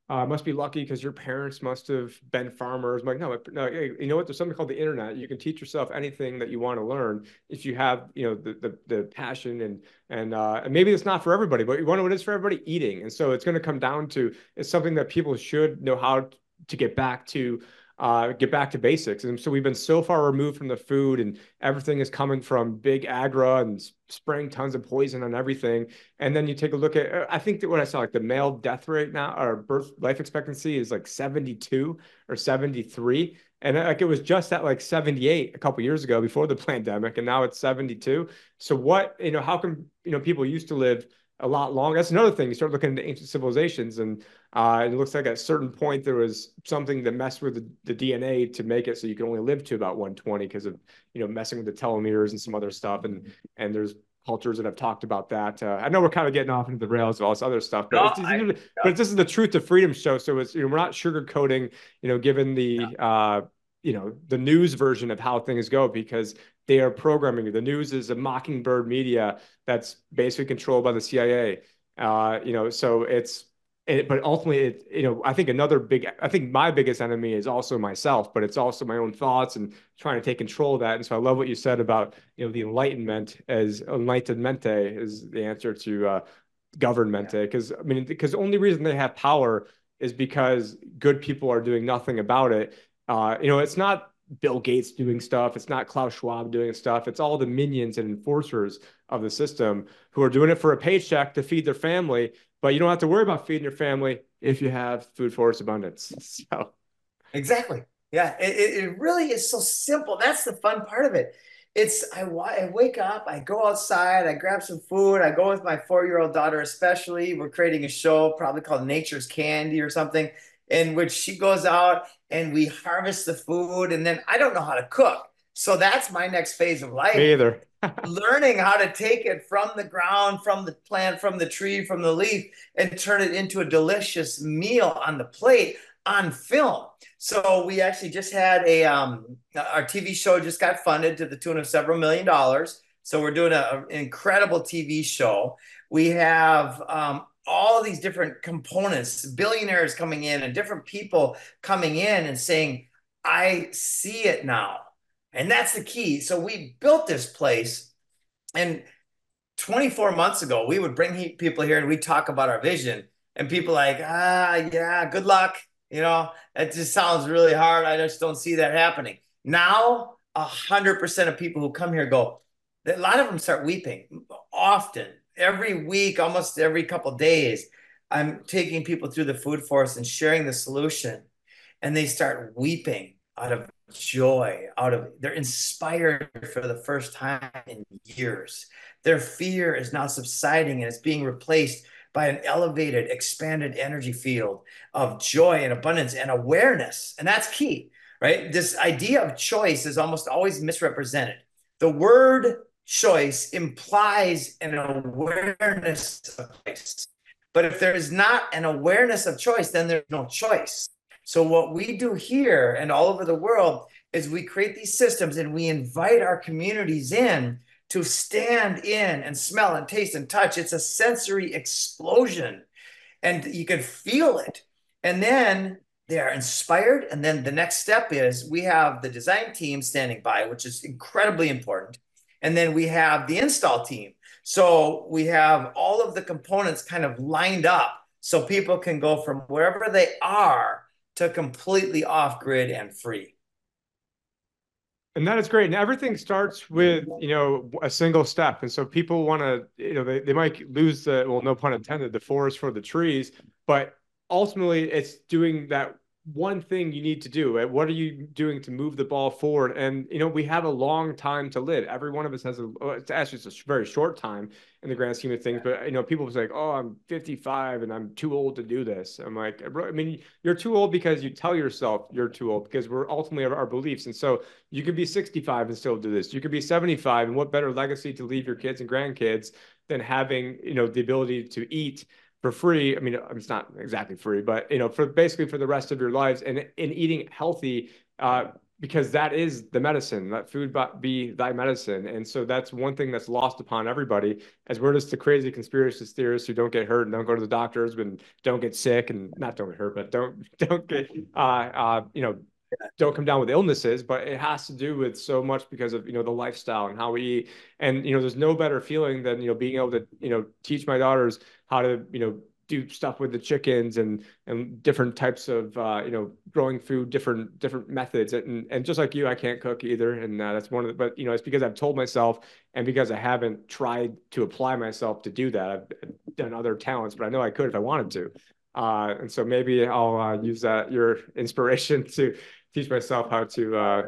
uh, must be lucky because your parents must have been farmers. I'm like, no, no, hey, you know what? There's something called the internet. You can teach yourself anything that you want to learn if you have, you know, the the, the passion and and uh, and maybe it's not for everybody, but you want to know what it is for everybody? Eating. And so it's going to come down to it's something that people should know how to get back to uh, get back to basics. And so we've been so far removed from the food, and everything is coming from big agra and spraying tons of poison on everything. And then you take a look at, uh, I think that what I saw, like the male death rate now, or birth life expectancy is like seventy-two or seventy-three. And like it was just at like seventy-eight a couple years ago before the pandemic, and now it's seventy-two. So what, you know, how come, you know, people used to live a lot longer? That's another thing. You start looking into ancient civilizations, and uh, it looks like at a certain point there was something that messed with the, the D N A to make it so you can only live to about one twenty because of, you know, messing with the telomeres and some other stuff. And and there's cultures that have talked about that. Uh, I know we're kind of getting off into the rails of all this other stuff, but No, it's, I, but this is the Truth to Freedom show. So it's, you know, we're not sugarcoating, you know, given the, uh, you know, the news version of how things go, because they are programming you. The news is a mockingbird media that's basically controlled by the C I A. Uh, you know, so it's, it, but ultimately, it, you know, I think another big, I think my biggest enemy is also myself, but it's also my own thoughts and trying to take control of that. And so I love what you said about, you know, the enlightenment as enlightenmente is the answer to uh, governmente. Because I mean, because the only reason they have power is because good people are doing nothing about it. Uh, you know, it's not Bill Gates doing stuff. It's not Klaus Schwab doing stuff. It's all the minions and enforcers of the system who are doing it for a paycheck to feed their family. But you don't have to worry about feeding your family if you have food forest abundance. So exactly. Yeah, it, it really is so simple. That's the fun part of it. It's I, I wake up, I go outside, I grab some food, I go with my four-year-old daughter, especially. We're creating a show probably called Nature's Candy or something, in which she goes out and we harvest the food. And then I don't know how to cook. So that's my next phase of life. me either. Learning how to take it from the ground, from the plant, from the tree, from the leaf, and turn it into a delicious meal on the plate on film. So we actually just had a um, our T V show just got funded to the tune of several million dollars. So we're doing a, an incredible T V show. We have um, all these different components, billionaires coming in and different people coming in and saying, I see it now. And that's the key. So we built this place, and twenty-four months ago, we would bring people here and we'd talk about our vision, and people like, ah, yeah, good luck. You know, it just sounds really hard. I just don't see that happening. Now, a hundred percent of people who come here go, a lot of them start weeping often, every week, almost every couple of days. I'm taking people through the food forest and sharing the solution, and they start weeping out of joy, out of they're inspired for the first time in years. Their fear is now subsiding and it's being replaced by an elevated, expanded energy field of joy and abundance and awareness. And that's key, right? This idea of choice is almost always misrepresented. The word choice implies an awareness of choice. But if there is not an awareness of choice, then there's no choice. So what we do here and all over the world is we create these systems and we invite our communities in to stand in and smell and taste and touch. It's a sensory explosion, and you can feel it. And then they are inspired. And then the next step is we have the design team standing by, which is incredibly important. And then we have the install team. So we have all of the components kind of lined up so people can go from wherever they are to completely off grid and free. And that is great. And everything starts with, you know, a single step. And so people want to, you know, they, they might lose the, well, no pun intended, the forest for the trees, but ultimately it's doing that one thing you need to do. Right? What are you doing to move the ball forward? And, you know, we have a long time to live. Every one of us has a, it's actually just a very short time in the grand scheme of things. But, you know, people say, like, oh, I'm fifty-five and I'm too old to do this. I'm like, I mean, you're too old because you tell yourself you're too old, because we're ultimately our, our beliefs. And so you could be sixty-five and still do this. You could be seventy-five. And what better legacy to leave your kids and grandkids than having, you know, the ability to eat for free. I mean, it's not exactly free, but, you know, for basically for the rest of your lives, and in eating healthy, uh, because that is the medicine. Let food be thy medicine. And so that's one thing that's lost upon everybody, as we're just the crazy conspiracy theorists who don't get hurt and don't go to the doctors and don't get sick, and not don't get hurt, but don't don't get uh uh you know don't come down with illnesses. But it has to do with so much because of, you know, the lifestyle and how we eat. And, you know, there's no better feeling than, you know, being able to, you know, teach my daughters how to, you know, do stuff with the chickens and and different types of uh, you know, growing food, different different methods. And and just like you, I can't cook either, and uh, that's one of the. But you know, it's because I've told myself, and because I haven't tried to apply myself to do that. I've done other talents, but I know I could if I wanted to. Uh, and so maybe I'll uh, use that, your inspiration, to teach myself how to uh,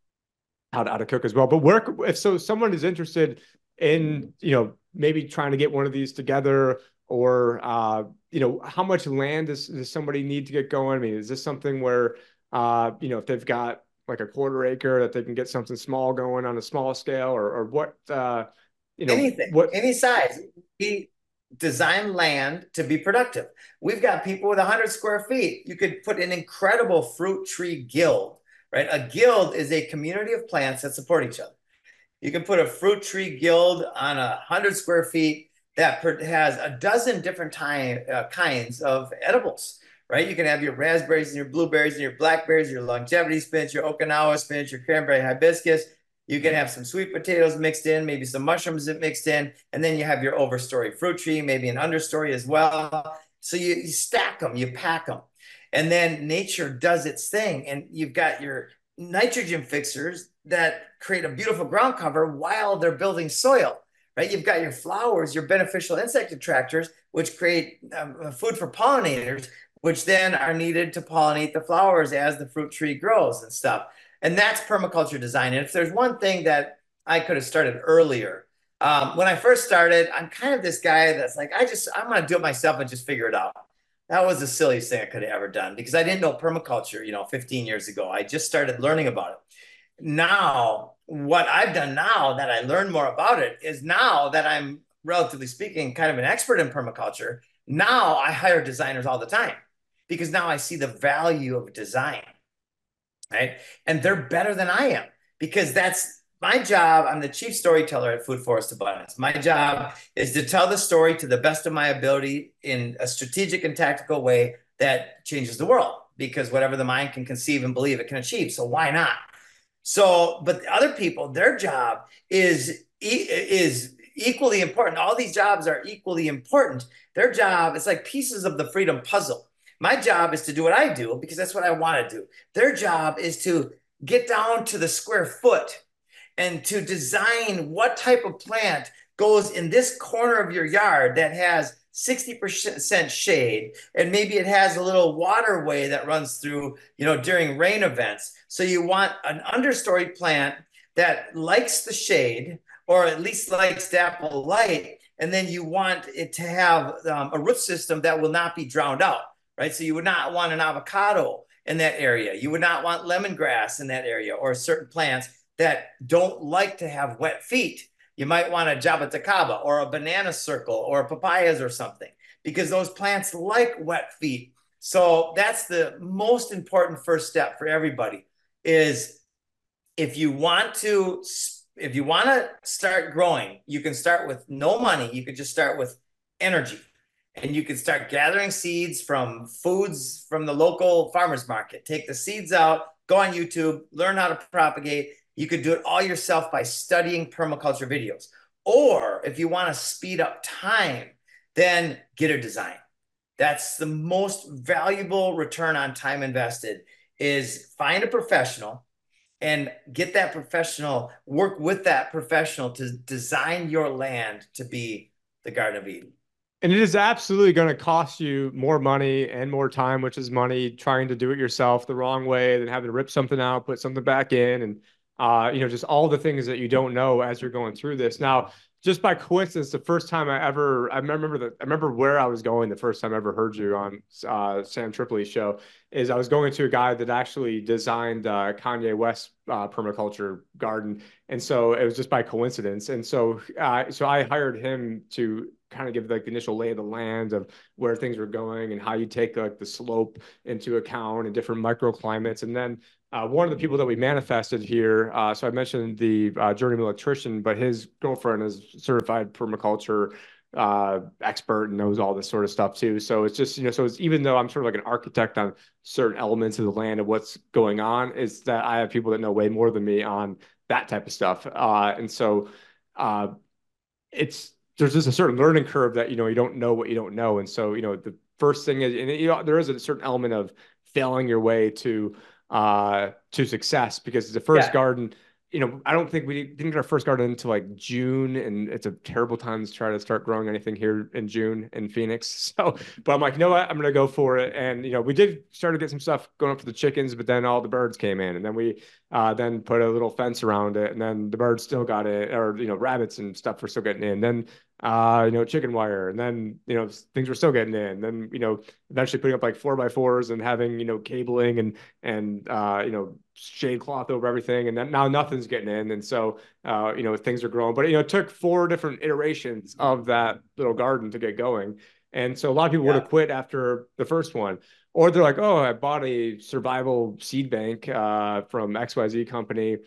how to, how to cook as well. But work, if so someone is interested in, you know, maybe trying to get one of these together, or uh, you know, how much land does, does somebody need to get going? I mean, is this something where uh, you know, if they've got like a quarter acre, that they can get something small going on a small scale, or or what uh, you know, Anything, what any size. We design land to be productive. We've got people with one hundred square feet. You could put an incredible fruit tree guild, right? A guild is a community of plants that support each other. You can put a fruit tree guild on a hundred square feet that has a dozen different time, uh, kinds of edibles, right? You can have your raspberries and your blueberries and your blackberries, your longevity spinach, your Okinawa spinach, your cranberry hibiscus. You can have some sweet potatoes mixed in, maybe some mushrooms mixed in, and then you have your overstory fruit tree, maybe an understory as well. So you, you stack them, you pack them, and then nature does its thing, and you've got your nitrogen fixers that create a beautiful ground cover while they're building soil, right? You've got your flowers, your beneficial insect attractors, which create um, food for pollinators, which then are needed to pollinate the flowers as the fruit tree grows and stuff. And that's permaculture design. And if there's one thing that I could have started earlier, um, when I first started, I'm kind of this guy that's like, I just, I'm going to do it myself and just figure it out. That was the silliest thing I could have ever done, because I didn't know permaculture, you know, fifteen years ago. I just started learning about it. Now, what I've done now that I learned more about it is, now that I'm, relatively speaking, kind of an expert in permaculture, now I hire designers all the time, because now I see the value of design, right? And they're better than I am, because that's my job. I'm the chief storyteller at Food Forest Abundance. My job is to tell the story to the best of my ability in a strategic and tactical way that changes the world, because whatever the mind can conceive and believe, it can achieve. So why not? So, but the other people, their job is is equally important. All these jobs are equally important. Their job is like pieces of the freedom puzzle. My job is to do what I do, because that's what I want to do. Their job is to get down to the square foot and to design what type of plant goes in this corner of your yard that has sixty percent shade, and maybe it has a little waterway that runs through, you know, during rain events. So you want an understory plant that likes the shade, or at least likes dapple light, and then you want it to have um, a root system that will not be drowned out, right? So you would not want an avocado in that area. You would not want lemongrass in that area, or certain plants that don't like to have wet feet. You might want a jaboticaba or a banana circle or papayas or something, because those plants like wet feet. So that's the most important first step for everybody. Is if you want to if you want to start growing, you can start with no money. You could just start with energy, and you can start gathering seeds from foods from the local farmers market. Take the seeds out, go on YouTube, learn how to propagate. You could do it all yourself by studying permaculture videos. Or if you want to speed up time, then get a design. That's the most valuable return on time invested, is find a professional and get that professional, work with that professional to design your land to be the Garden of Eden. And it is absolutely going to cost you more money and more time, which is money trying to do it yourself the wrong way, then having to rip something out, put something back in, and uh, you know, just all the things that you don't know as you're going through this. Now, just by coincidence, the first time I ever, I remember that I remember where I was going the first time I ever heard you on uh, Sam Tripoli's show, is I was going to a guy that actually designed uh, Kanye West's uh, permaculture garden, and so it was just by coincidence. And so, uh, so I hired him to kind of give like the initial lay of the land of where things were going and how you take like the slope into account and different microclimates. And then uh, one of the people that we manifested here, uh, so I mentioned the uh, journeyman electrician, but his girlfriend is certified permaculture uh, expert and knows all this sort of stuff too. So it's just, you know, so it's even though I'm sort of like an architect on certain elements of the land of what's going on, is that I have people that know way more than me on that type of stuff. Uh, and so uh, it's, there's just a certain learning curve that, you know, you don't know what you don't know. And so, you know, the first thing is, and you know, there is a certain element of failing your way to, uh, to success, because the first Yeah. garden, you know, I don't think we didn't get our first garden until like June, and it's a terrible time to try to start growing anything here in June in Phoenix. So, but I'm like, you know what, I'm gonna go for it. And you know, we did start to get some stuff going up for the chickens, but then all the birds came in, and then we uh, then put a little fence around it, and then the birds still got it, or you know, rabbits and stuff were still getting in. Then uh, you know, chicken wire, and then you know, things were still getting in. Then you know, eventually putting up like four by fours and having you know, cabling and and uh, you know, shade cloth over everything, and then now nothing's getting in. And so uh, you know, things are growing. But you know, it took four different iterations of that little garden to get going. And so a lot of people yeah. would have quit after the first one. Or they're like, oh, I bought a survival seed bank uh, from X Y Z company.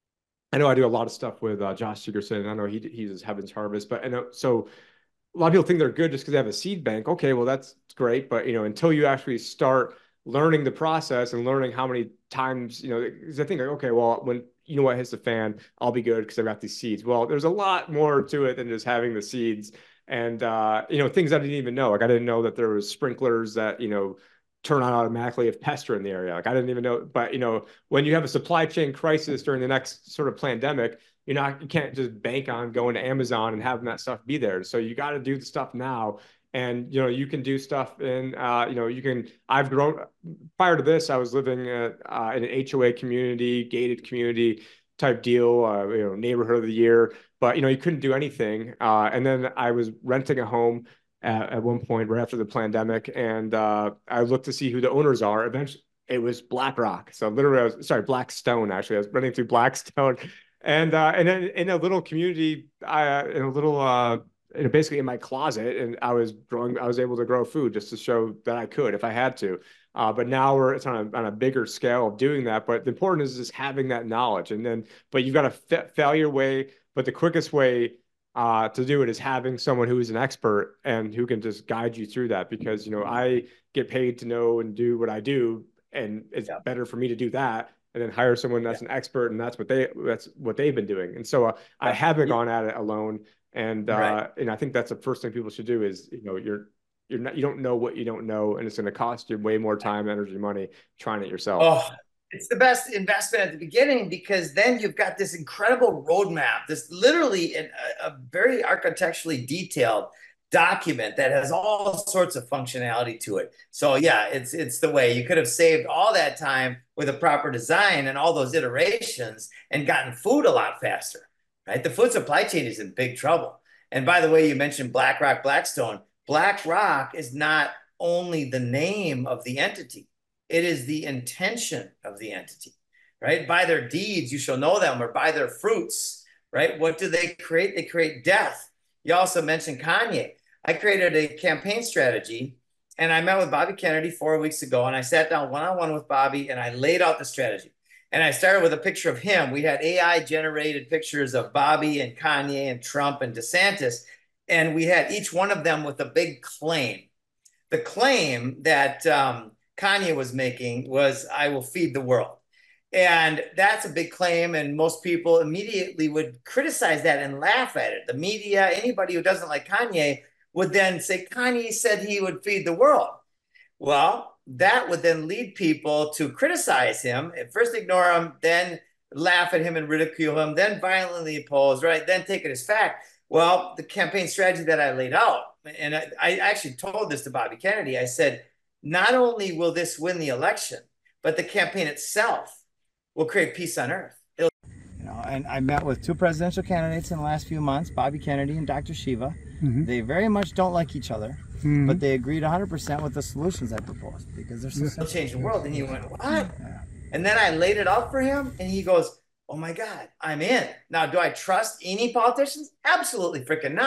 I know I do a lot of stuff with uh, Josh Sigerson. I know he, he uses Heaven's Harvest. But I know, so a lot of people think they're good just because they have a seed bank. Okay, well, that's great. But, you know, until you actually start learning the process and learning how many times, you know, because I think, like, okay, well, when you know what hits the fan, I'll be good because I've got these seeds. Well, there's a lot more to it than just having the seeds. And, uh, you know, things I didn't even know. Like, I didn't know that there was sprinklers that, you know, turn on automatically if pests are in the area. Like, I didn't even know. But, you know, when you have a supply chain crisis during the next sort of pandemic, you know, you can't just bank on going to Amazon and having that stuff be there. So you got to do the stuff now. And, you know, you can do stuff in, uh, you know, you can, I've grown, prior to this, I was living at, uh, in an H O A community, gated community type deal, uh, you know, neighborhood of the year, but, you know, you couldn't do anything. Uh, and then I was renting a home at, at one point right after the pandemic. And uh, I looked to see who the owners are. Eventually it was BlackRock. So literally, I was, sorry, Blackstone, actually. I was running through Blackstone. And uh, and in, in a little community, uh, in a little, uh, you know, basically in my closet, and I was growing, I was able to grow food just to show that I could if I had to. Uh, but now we're it's on a, on a bigger scale of doing that. But the important is just having that knowledge, and then, but you've got to fail your way. But the quickest way uh, to do it is having someone who is an expert and who can just guide you through that. Because, you know, I get paid to know and do what I do, and it's yeah. better for me to do that and then hire someone that's yeah. an expert, and that's what they that's what they've been doing. And so uh, yeah. I haven't yeah. gone at it alone. And uh, right. and I think that's the first thing people should do is, you know, you're you're not you don't know what you don't know, and it's going to cost you way more time, energy, money trying it yourself. Oh, it's the best investment at the beginning, because then you've got this incredible roadmap, this literally a, a very architecturally detailed document that has all sorts of functionality to it. So yeah, it's it's the way. You could have saved all that time with a proper design and all those iterations and gotten food a lot faster, right? The food supply chain is in big trouble. And by the way, you mentioned BlackRock, Blackstone. BlackRock is not only the name of the entity, it is the intention of the entity, right? By their deeds, you shall know them, or by their fruits, right? What do they create? They create death. You also mentioned Kanye. I created a campaign strategy, and I met with Bobby Kennedy four weeks ago, and I sat down one-on-one with Bobby, and I laid out the strategy. And I started with a picture of him. We had A I-generated pictures of Bobby and Kanye and Trump and DeSantis, and we had each one of them with a big claim. The claim that um, Kanye was making was, I will feed the world. And that's a big claim, and most people immediately would criticize that and laugh at it. The media, anybody who doesn't like Kanye would then say, Kanye said he would feed the world. Well, that would then lead people to criticize him, at first ignore him, then laugh at him and ridicule him, then violently oppose, right? Then take it as fact. Well, the campaign strategy that I laid out, and I, I actually told this to Bobby Kennedy, I said, not only will this win the election, but the campaign itself will create peace on earth. It'll you know, and I met with two presidential candidates in the last few months, Bobby Kennedy and Doctor Shiva. Mm-hmm. They very much don't like each other, mm-hmm. but they agreed one hundred percent with the solutions I proposed, because they're so It'll change the world. And he went, what? Yeah. And then I laid it out for him, and he goes, oh my God, I'm in. Now, do I trust any politicians? Absolutely freaking not.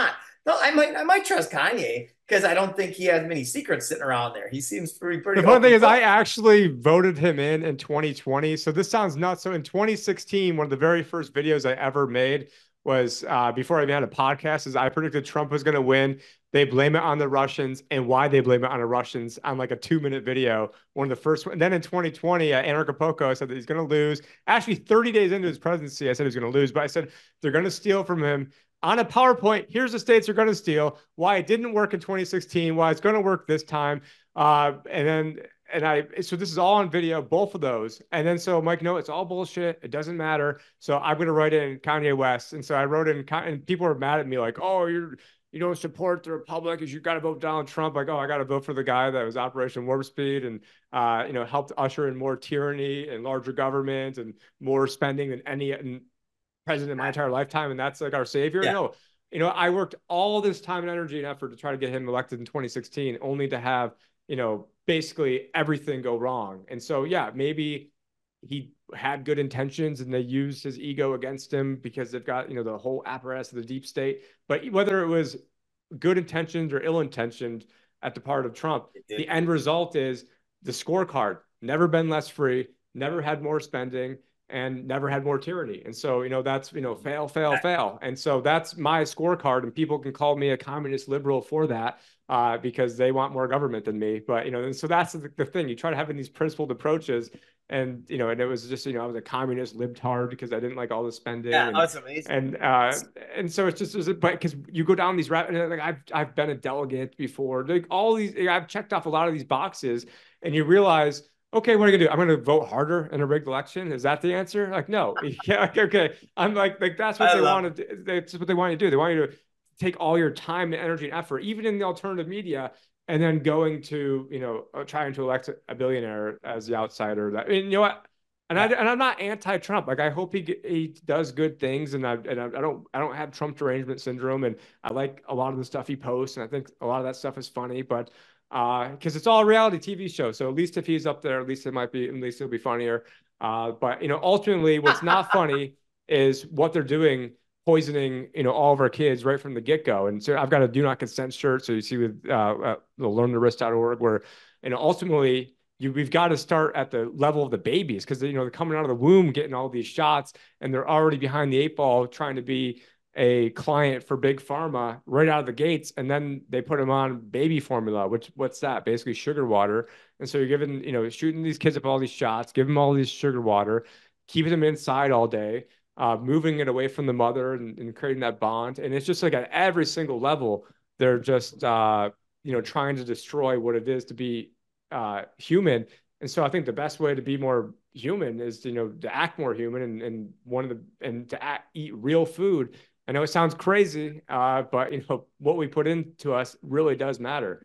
No, I might I might trust Kanye because I don't think he has many secrets sitting around there. He seems pretty pretty. The fun thing open is I book. actually voted him in in twenty twenty. So this sounds nuts. So in twenty sixteen, one of the very first videos I ever made was uh, before I even had a podcast is I predicted Trump was going to win. They blame it on the Russians and why they blame it on the Russians on like a two minute video. One of the first. And then in twenty twenty, uh, Enrique Poco said that he's going to lose. Actually, thirty days into his presidency, I said he's going to lose, but I said they're going to steal from him on a PowerPoint. Here's the states they're going to steal, why it didn't work in twenty sixteen, why it's going to work this time. Uh, and then, and I, so this is all on video, both of those. And then, so Mike, no, it's all bullshit. It doesn't matter. So I'm going to write in Kanye West. And so I wrote in, and people were mad at me like, oh, you're, you don't support the Republicans. You got to vote Donald Trump. Like, oh, I got to vote for the guy that was Operation Warp Speed and, uh, you know, helped usher in more tyranny and larger government and more spending than any president in my entire lifetime. And that's like our savior. Yeah. No, you know, I worked all this time and energy and effort to try to get him elected in twenty sixteen, only to have, you know, basically everything go wrong. And so, yeah, maybe he had good intentions and they used his ego against him because they've got, you know, the whole apparatus of the deep state. But whether it was good intentions or ill intentioned at the part of Trump, the end result is the scorecard never been less free, never had more spending, and never had more tyranny. And so, you know, that's, you know, fail, fail, fail. And so that's my scorecard. And people can call me a communist liberal for that uh, because they want more government than me. But, you know, and so that's the, the thing. You try to have in these principled approaches. And, you know, and it was just, you know, I was a communist libtard because I didn't like all the spending. Yeah, and, that's amazing. And, uh, and so it's just, but because you go down these, like I've, I've been a delegate before, like all these, I've checked off a lot of these boxes and you realize, okay, what are you gonna do? I'm gonna vote harder in a rigged election. Is that the answer? Like, no. Yeah, like, okay. I'm like, like that's what I they want to do. That's what they want you to do. They want you to take all your time and energy and effort, even in the alternative media, and then going to, you know, trying to elect a billionaire as the outsider. That, I mean, you know what? And I and I'm not anti-Trump. Like I hope he he does good things, and I and I don't I don't have Trump derangement syndrome, and I like a lot of the stuff he posts, and I think a lot of that stuff is funny, but. Uh, because it's all a reality T V show. So at least if he's up there, at least it might be, at least it'll be funnier. Uh, but you know, ultimately, what's not funny is what they're doing, poisoning, you know, all of our kids right from the get-go. And so I've got a do not consent shirt. So you see with uh, uh learn the risk dot org where, you know, ultimately you we've got to start at the level of the babies because you know they're coming out of the womb getting all these shots and they're already behind the eight ball trying to be a client for big pharma right out of the gates. And then they put them on baby formula, which what's that? Basically sugar water. And so you're giving, you know, shooting these kids up all these shots, give them all these sugar water, keeping them inside all day, uh, moving it away from the mother and, and creating that bond. And it's just like at every single level, they're just, uh, you know, trying to destroy what it is to be uh, human. And so I think the best way to be more human is, to, you know, to act more human and, and one of the, and to act, eat real food. I know it sounds crazy, uh, but you know what we put into us really does matter.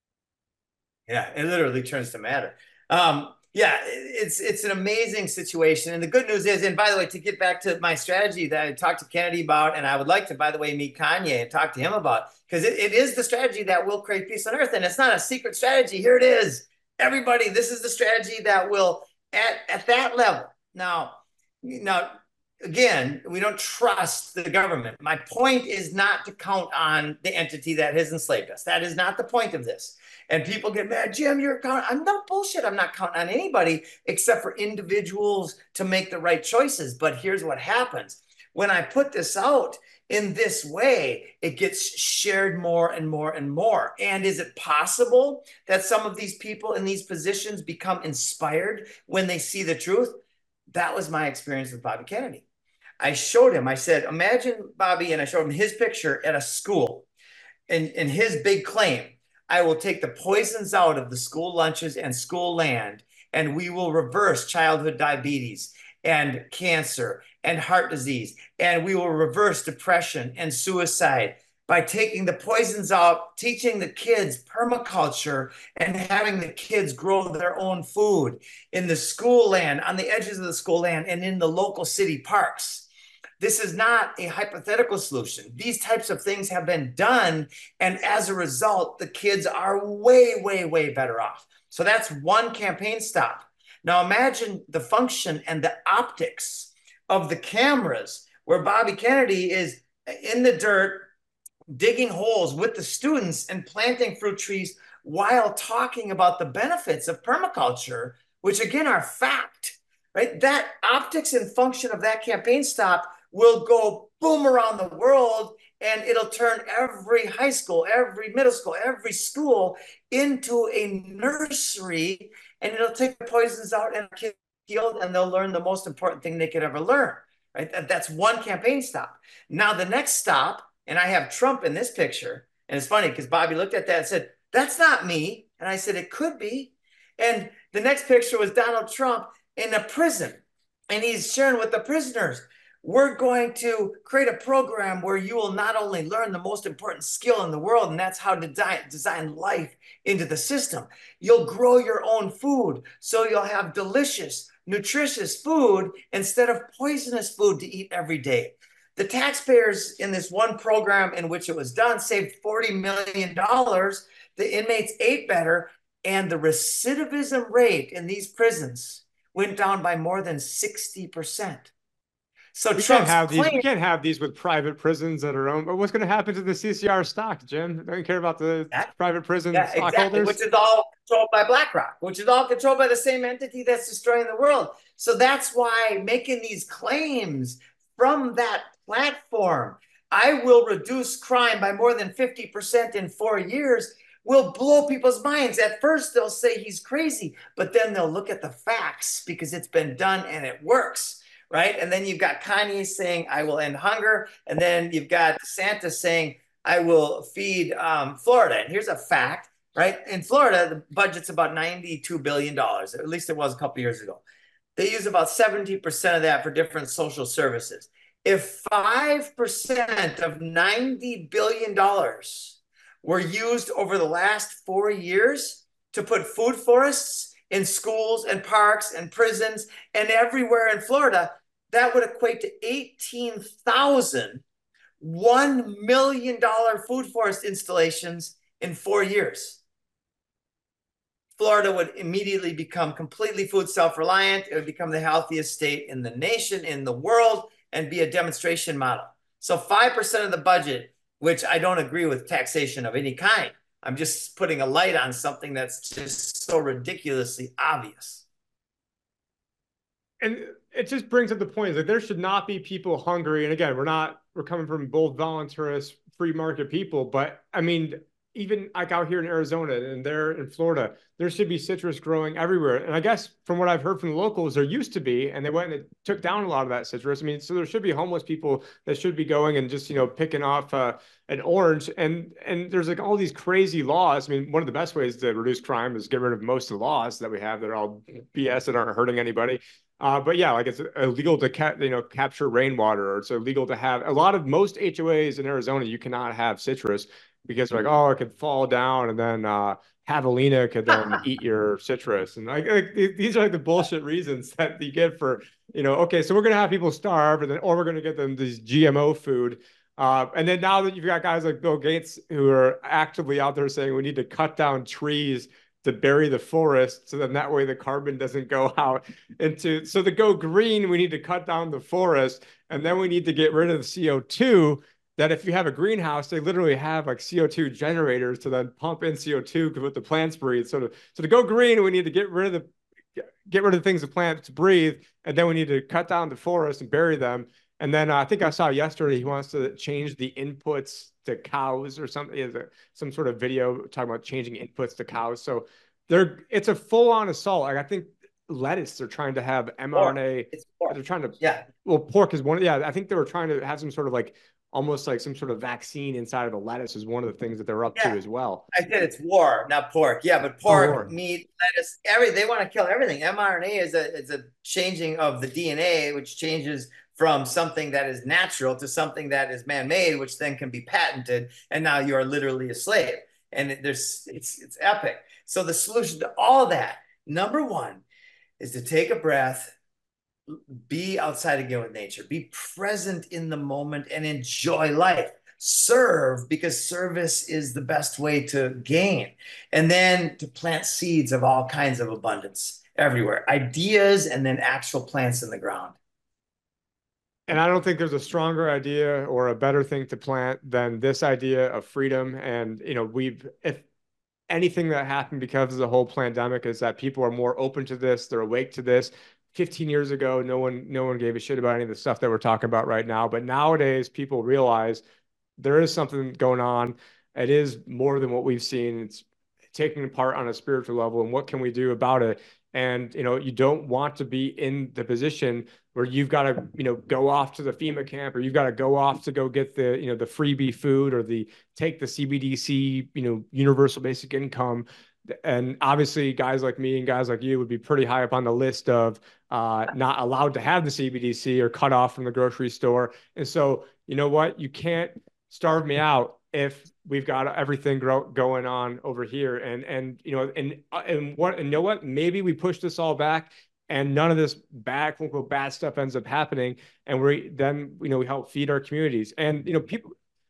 Yeah, it literally turns to matter. Um, yeah, it's it's an amazing situation, and the good news is, and by the way, to get back to my strategy that I talked to Kennedy about, and I would like to, by the way, meet Kanye and talk to him about, because it, it is the strategy that will create peace on earth, and it's not a secret strategy. Here it is, everybody. This is the strategy that will at at that level. Now, now. Again, we don't trust the government. My point is not to count on the entity that has enslaved us. That is not the point of this. And people get mad, Jim, you're counting. I'm not bullshit. I'm not counting on anybody except for individuals to make the right choices. But here's what happens. When I put this out in this way, it gets shared more and more and more. And is it possible that some of these people in these positions become inspired when they see the truth? That was my experience with Bobby Kennedy. I showed him, I said, imagine Bobby, and I showed him his picture at a school and, and his big claim, I will take the poisons out of the school lunches and school land, and we will reverse childhood diabetes and cancer and heart disease, and we will reverse depression and suicide by taking the poisons out, teaching the kids permaculture and having the kids grow their own food in the school land, on the edges of the school land, and in the local city parks. This is not a hypothetical solution. These types of things have been done, and as a result, the kids are way, way, way better off. So that's one campaign stop. Now imagine the function and the optics of the cameras where Bobby Kennedy is in the dirt digging holes with the students and planting fruit trees while talking about the benefits of permaculture, which again are fact, right? That optics and function of that campaign stop will go boom around the world, and it'll turn every high school, every middle school, every school into a nursery, and it'll take the poisons out and kids healed, and they'll learn the most important thing they could ever learn, right? That's one campaign stop. Now the next stop, and I have Trump in this picture, and it's funny because Bobby looked at that and said, "That's not me." And I said, "It could be." And the next picture was Donald Trump in a prison, and he's sharing with the prisoners, "We're going to create a program where you will not only learn the most important skill in the world, and that's how to design, design life into the system. You'll grow your own food, so you'll have delicious, nutritious food instead of poisonous food to eat every day." The taxpayers in this one program in which it was done saved forty million dollars. The inmates ate better, and the recidivism rate in these prisons went down by more than sixty percent. So we Trump's can't have claim, these. We can't have these with private prisons that are owned. But what's going to happen to the C C R stock, Jim? Don't you care about the that, private prison yeah, exactly, stockholders? which is all controlled by BlackRock, which is all controlled by the same entity that's destroying the world. So that's why making these claims from that platform, "I will reduce crime by more than fifty percent in four years, will blow people's minds. At first, they'll say he's crazy, but then they'll look at the facts because it's been done and it works. Right? And then you've got Kanye saying, "I will end hunger." And then you've got Santa saying, "I will feed um, Florida." And here's a fact, right? In Florida, the budget's about ninety-two billion dollars. At least it was a couple years ago. They use about seventy percent of that for different social services. If five percent of ninety billion dollars were used over the last four years to put food forests in schools and parks and prisons and everywhere in Florida, that would equate to eighteen thousand one million dollars food forest installations in four years. Florida would immediately become completely food self-reliant. It would become the healthiest state in the nation, in the world, and be a demonstration model. So five percent of the budget, which I don't agree with taxation of any kind. I'm just putting a light on something that's just so ridiculously obvious. And it just brings up the point that there should not be people hungry. And again, we're not, we're coming from both voluntarist, free market people, but I mean, even like out here in Arizona and there in Florida, there should be citrus growing everywhere. And I guess from what I've heard from the locals, there used to be, and they went and took down a lot of that citrus. I mean, so there should be homeless people that should be going and just, you know, picking off uh, an orange. And and there's like all these crazy laws. I mean, one of the best ways to reduce crime is get rid of most of the laws that we have that are all B S that aren't hurting anybody. Uh, but yeah, like it's illegal to ca- you know capture rainwater, or it's illegal to have a lot of most H O As in Arizona. You cannot have citrus because they're like, oh, it could fall down, and then uh, javelina could then eat your citrus, and like, like these are like the bullshit reasons that you get for you know. Okay, so we're gonna have people starve, and then or we're gonna get them these G M O food. Uh, and then now that you've got guys like Bill Gates who are actively out there saying we need to cut down trees to bury the forest, so then that way the carbon doesn't go out into, so to go green, we need to cut down the forest, and then we need to get rid of the C O two, that if you have a greenhouse, they literally have like C O two generators to then pump in C O two with the plants breathe. So to, so to go green, we need to get rid of the, get rid of the things the plants breathe, and then we need to cut down the forest and bury them. And then uh, I think I saw yesterday he wants to change the inputs to cows or something. Is some sort of video talking about changing inputs to cows. So they're it's a full-on assault. Like I think lettuce, they're trying to have mRNA. It's pork. They're trying to yeah. Well, pork is one. Yeah, I think they were trying to have some sort of like almost like some sort of vaccine inside of a lettuce is one of the things that they're up yeah. to as well. I said it's war, not pork. Yeah, but pork, oh, meat, lettuce, every they want to kill everything. mRNA is a is a changing of the D N A, which changes from something that is natural to something that is man-made, which then can be patented, and now you are literally a slave. And it, there's it's it's epic. So the solution to all that, number one, is to take a breath, be outside again with nature, be present in the moment, and enjoy life. Serve, because service is the best way to gain. And then to plant seeds of all kinds of abundance everywhere, ideas, and then actual plants in the ground. And I don't think there's a stronger idea or a better thing to plant than this idea of freedom. And, you know, we've, if anything that happened because of the whole pandemic is that people are more open to this, they're awake to this. fifteen years ago, no one, no one gave a shit about any of the stuff that we're talking about right now. But nowadays, people realize there is something going on. It is more than what we've seen. It's taking apart on a spiritual level, and what can we do about it? And, you know, you don't want to be in the position where you've got to, you know, go off to the FEMA camp, or you've got to go off to go get the, you know, the freebie food, or the take the C B D C, you know, universal basic income. And obviously guys like me and guys like you would be pretty high up on the list of uh, not allowed to have the C B D C or cut off from the grocery store. And so, you know what, you can't starve me out if we've got everything grow, going on over here. And, and, you know, and, and what, and you know what, maybe we push this all back and none of this bad, quote unquote, bad stuff ends up happening. And we then, you know, we help feed our communities. And, you know, people,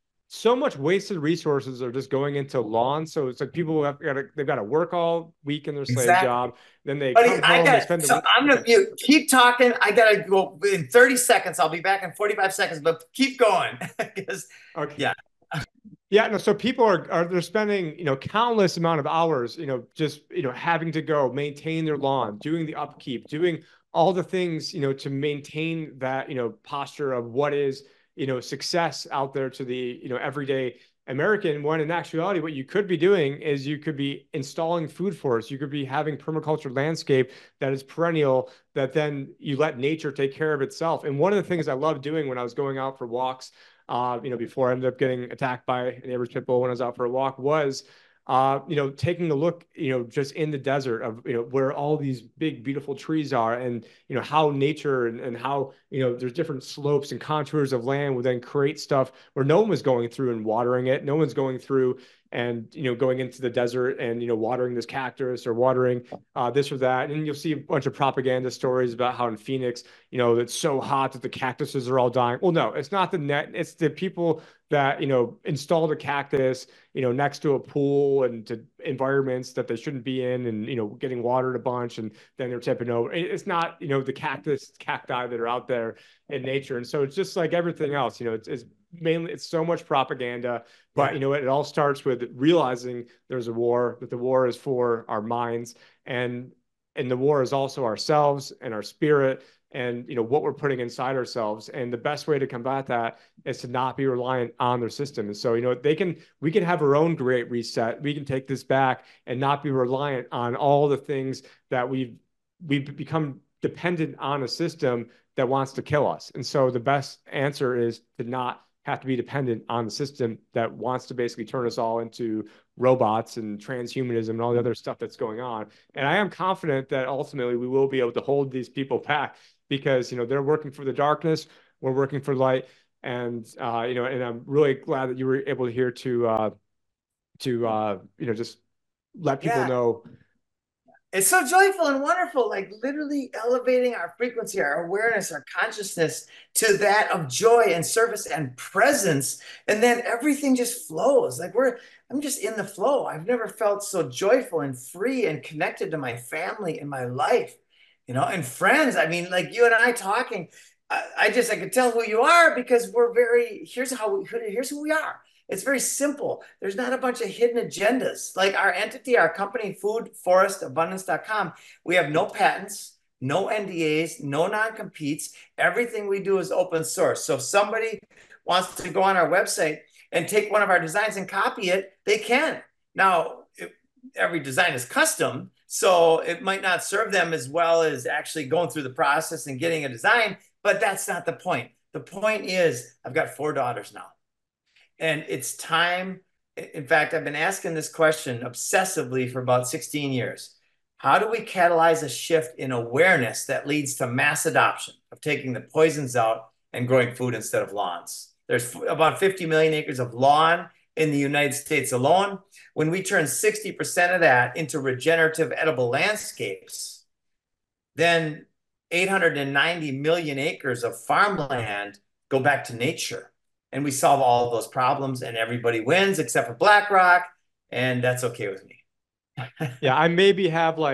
so much wasted resources are just going into lawns. So it's like people have got to, they've got to work all week in their slave exactly. job. Then they Buddy, come home, I gotta, they spend so the week. I'm gonna you keep talking. I gotta go in thirty seconds. I'll be back in forty-five seconds, but keep going. Because okay. Yeah. Yeah, no, so people are, are they're spending, you know, countless amount of hours, you know, just, you know, having to go maintain their lawn, doing the upkeep, doing all the things, you know, to maintain that, you know, posture of what is, you know, success out there to the, you know, everyday American, when in actuality, what you could be doing is you could be installing food forests. You could be having permaculture landscape that is perennial, that then you let nature take care of itself. And one of the things I love doing when I was going out for walks, uh, you know, before I ended up getting attacked by a neighbor's pit bull when I was out for a walk, was uh, you know, taking a look, you know, just in the desert of, you know, where all these big, beautiful trees are, and, you know, how nature and, and how, you know, there's different slopes and contours of land would then create stuff where no one was going through and watering it. No one's going through and, you know, going into the desert and, you know, watering this cactus or watering uh, this or that. And you'll see a bunch of propaganda stories about how in Phoenix, you know, it's so hot that the cactuses are all dying. Well, no, it's not the net. It's the people that, you know, installed a cactus, you know, next to a pool and to environments that they shouldn't be in, and, you know, getting watered a bunch, and then they're tipping over. It's not, you know, the cactus, cacti that are out there in nature. And so it's just like everything else, you know, it's, it's mainly, it's so much propaganda, but yeah. you know what, it all starts with realizing there's a war, that the war is for our minds, and, and the war is also ourselves and our spirit, and, you know, what we're putting inside ourselves. And the best way to combat that is to not be reliant on their system. And so, you know, they can, we can have our own great reset. We can take this back and not be reliant on all the things that we've, we've become dependent on a system that wants to kill us. And so the best answer is to not have to be dependent on the system that wants to basically turn us all into robots and transhumanism and all the other stuff that's going on. And I am confident that ultimately we will be able to hold these people back, because, you know, they're working for the darkness, we're working for light. And, uh, you know, and I'm really glad that you were able to hear to, uh, to, uh, you know, just let people yeah. know. It's so joyful and wonderful, like literally elevating our frequency, our awareness, our consciousness to that of joy and service and presence. And then everything just flows. Like we're, I'm just in the flow. I've never felt so joyful and free and connected to my family and my life, you know, and friends. I mean, like you and I talking, I, I just, I could tell who you are, because we're very, here's how we, here's who we are. It's very simple. There's not a bunch of hidden agendas. Like our entity, our company, food forest abundance dot com, we have no patents, no N D As, no non-competes. Everything we do is open source. So if somebody wants to go on our website and take one of our designs and copy it, they can. Now, it, every design is custom, so it might not serve them as well as actually going through the process and getting a design, but that's not the point. The point is, I've got four daughters now. And it's time. In fact, I've been asking this question obsessively for about sixteen years. How do we catalyze a shift in awareness that leads to mass adoption of taking the poisons out and growing food instead of lawns? There's about fifty million acres of lawn in the United States alone. When we turn sixty percent of that into regenerative edible landscapes, then eight hundred ninety million acres of farmland go back to nature. And we solve all of those problems, and everybody wins except for BlackRock, and that's okay with me. Yeah, I maybe have like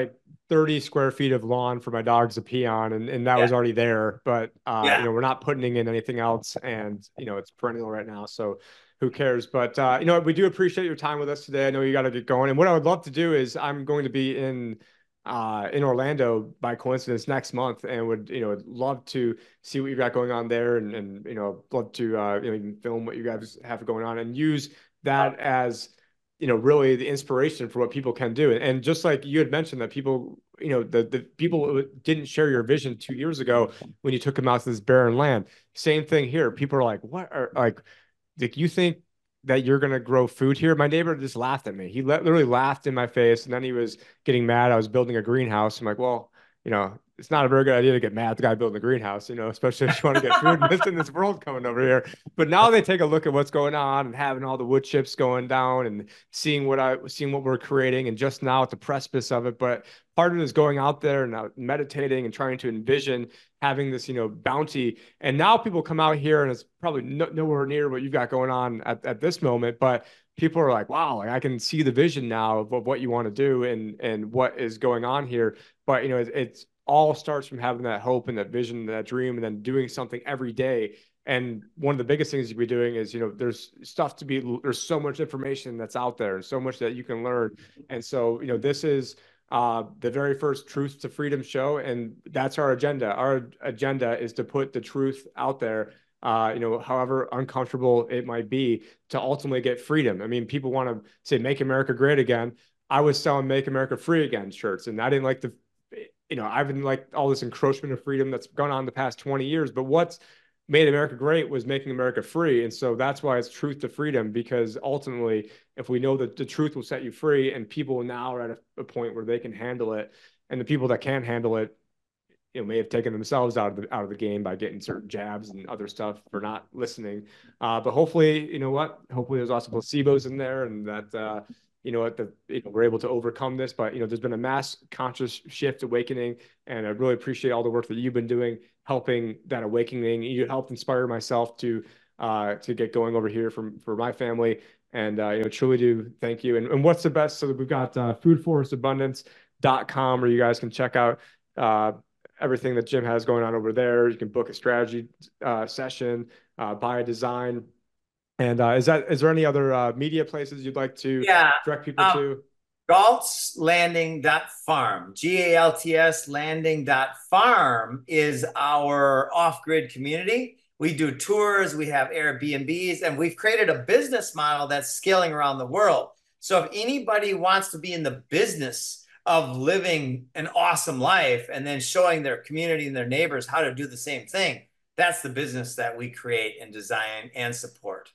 thirty square feet of lawn for my dogs to pee on, and, and that Yeah. was already there. But uh, Yeah. you know, we're not putting in anything else, and you know, it's perennial right now, so who cares? But uh, you know, we do appreciate your time with us today. I know you got to get going, and what I would love to do is I'm going to be in uh in Orlando by coincidence next month, and would you know would love to see what you got going on there, and and you know love to uh you know even film what you guys have going on and use that as you know really the inspiration for what people can do. And just like you had mentioned that people you know the the people who didn't share your vision two years ago when you took them out to this barren land, same thing here. People are like, what are like like you think that you're going to grow food here? My neighbor just laughed at me. He literally laughed in my face, and then he was getting mad. I was building a greenhouse. I'm like, well, you know, it's not a very good idea to get mad at the guy building the greenhouse, you know, especially if you want to get food in this, in this world coming over here. But now they take a look at what's going on and having all the wood chips going down and seeing what I seeing what we're creating, and just now at the precipice of it. But part of it is going out there and uh, meditating and trying to envision having this, you know, bounty. And now people come out here, and it's probably no, nowhere near what you've got going on at, at this moment, but people are like, wow, like I can see the vision now of, of what you want to do and and what is going on here. But you know, it, it's all starts from having that hope and that vision, that dream, and then doing something every day. And one of the biggest things you'll be doing is, you know, there's stuff to be, there's so much information that's out there and so much that you can learn. And so, you know, this is uh, the very first Truth to Freedom show, and that's our agenda. Our agenda is to put the truth out there, uh, you know, however uncomfortable it might be, to ultimately get freedom. I mean, people want to say, make America great again. I was selling Make America Free Again shirts, and I didn't like the, you know, I've been like all this encroachment of freedom that's gone on the past twenty years, but what's made America great was making America free. And so that's why it's Truth to Freedom, because ultimately, if we know that the truth will set you free, and people now are at a, a point where they can handle it, and the people that can't handle it, you know, may have taken themselves out of the out of the game by getting certain jabs and other stuff for not listening. Uh, but hopefully, you know what? Hopefully, there's also placebos in there, and that uh, you know what the you know, we're able to overcome this. But you know, there's been a mass conscious shift, awakening, and I really appreciate all the work that you've been doing, helping that awakening. You helped inspire myself to uh, to get going over here from for my family, and uh, you know, truly do thank you. And, and what's the best? So we've got uh, food forest abundance dot com, where you guys can check out uh, everything that Jim has going on over there. You can book a strategy uh, session, uh, buy a design. And uh, is that is there any other uh, media places you'd like to yeah. direct people um, to? galts landing dot farm, G A L T S landing dot farm is our off-grid community. We do tours, we have Airbnbs, and we've created a business model that's scaling around the world. So if anybody wants to be in the business of living an awesome life and then showing their community and their neighbors how to do the same thing, that's the business that we create and design and support.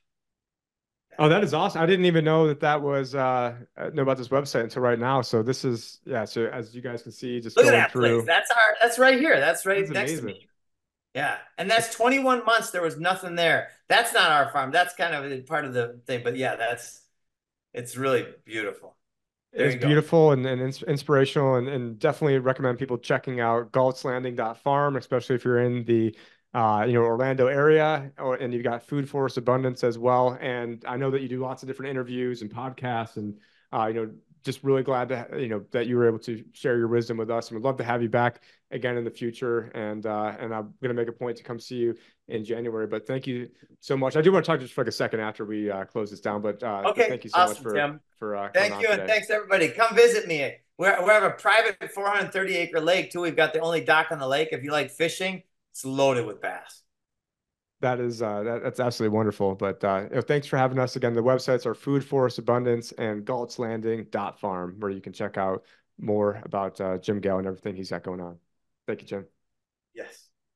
Oh, that is awesome. I didn't even know that that was, uh, know about this website until right now. So this is, yeah. So as you guys can see, just Look at going that through. place. That's our, that's right here. That's right That's next amazing. to me. Yeah. And that's twenty-one months. There was nothing there. That's not our farm. That's kind of part of the thing, but yeah, that's, it's really beautiful. There It's beautiful and, and ins inspirational, and, and definitely recommend people checking out galts landing dot farm, especially if you're in the uh, you know, Orlando area, or, and you've got Food Forest Abundance as well. And I know that you do lots of different interviews and podcasts, and uh, you know, just really glad to, you know, that you were able to share your wisdom with us, and we'd love to have you back again in the future. And uh, and I'm going to make a point to come see you in January. But thank you so much. I do want to talk just for like a second after we uh, close this down. But uh, Okay, thank you so awesome, much for Tim. for uh, Thank you, and today. thanks everybody. Come visit me. We're, we have a private four hundred thirty acre lake too. We've got the only dock on the lake. If you like fishing, it's loaded with bass. That is uh, that, that's absolutely wonderful. But uh, you know, thanks for having us again. The websites are Food Forest Abundance and galts landing dot farm, where you can check out more about uh, Jim Gale and everything he's got going on. Thank you, Jim. Yes.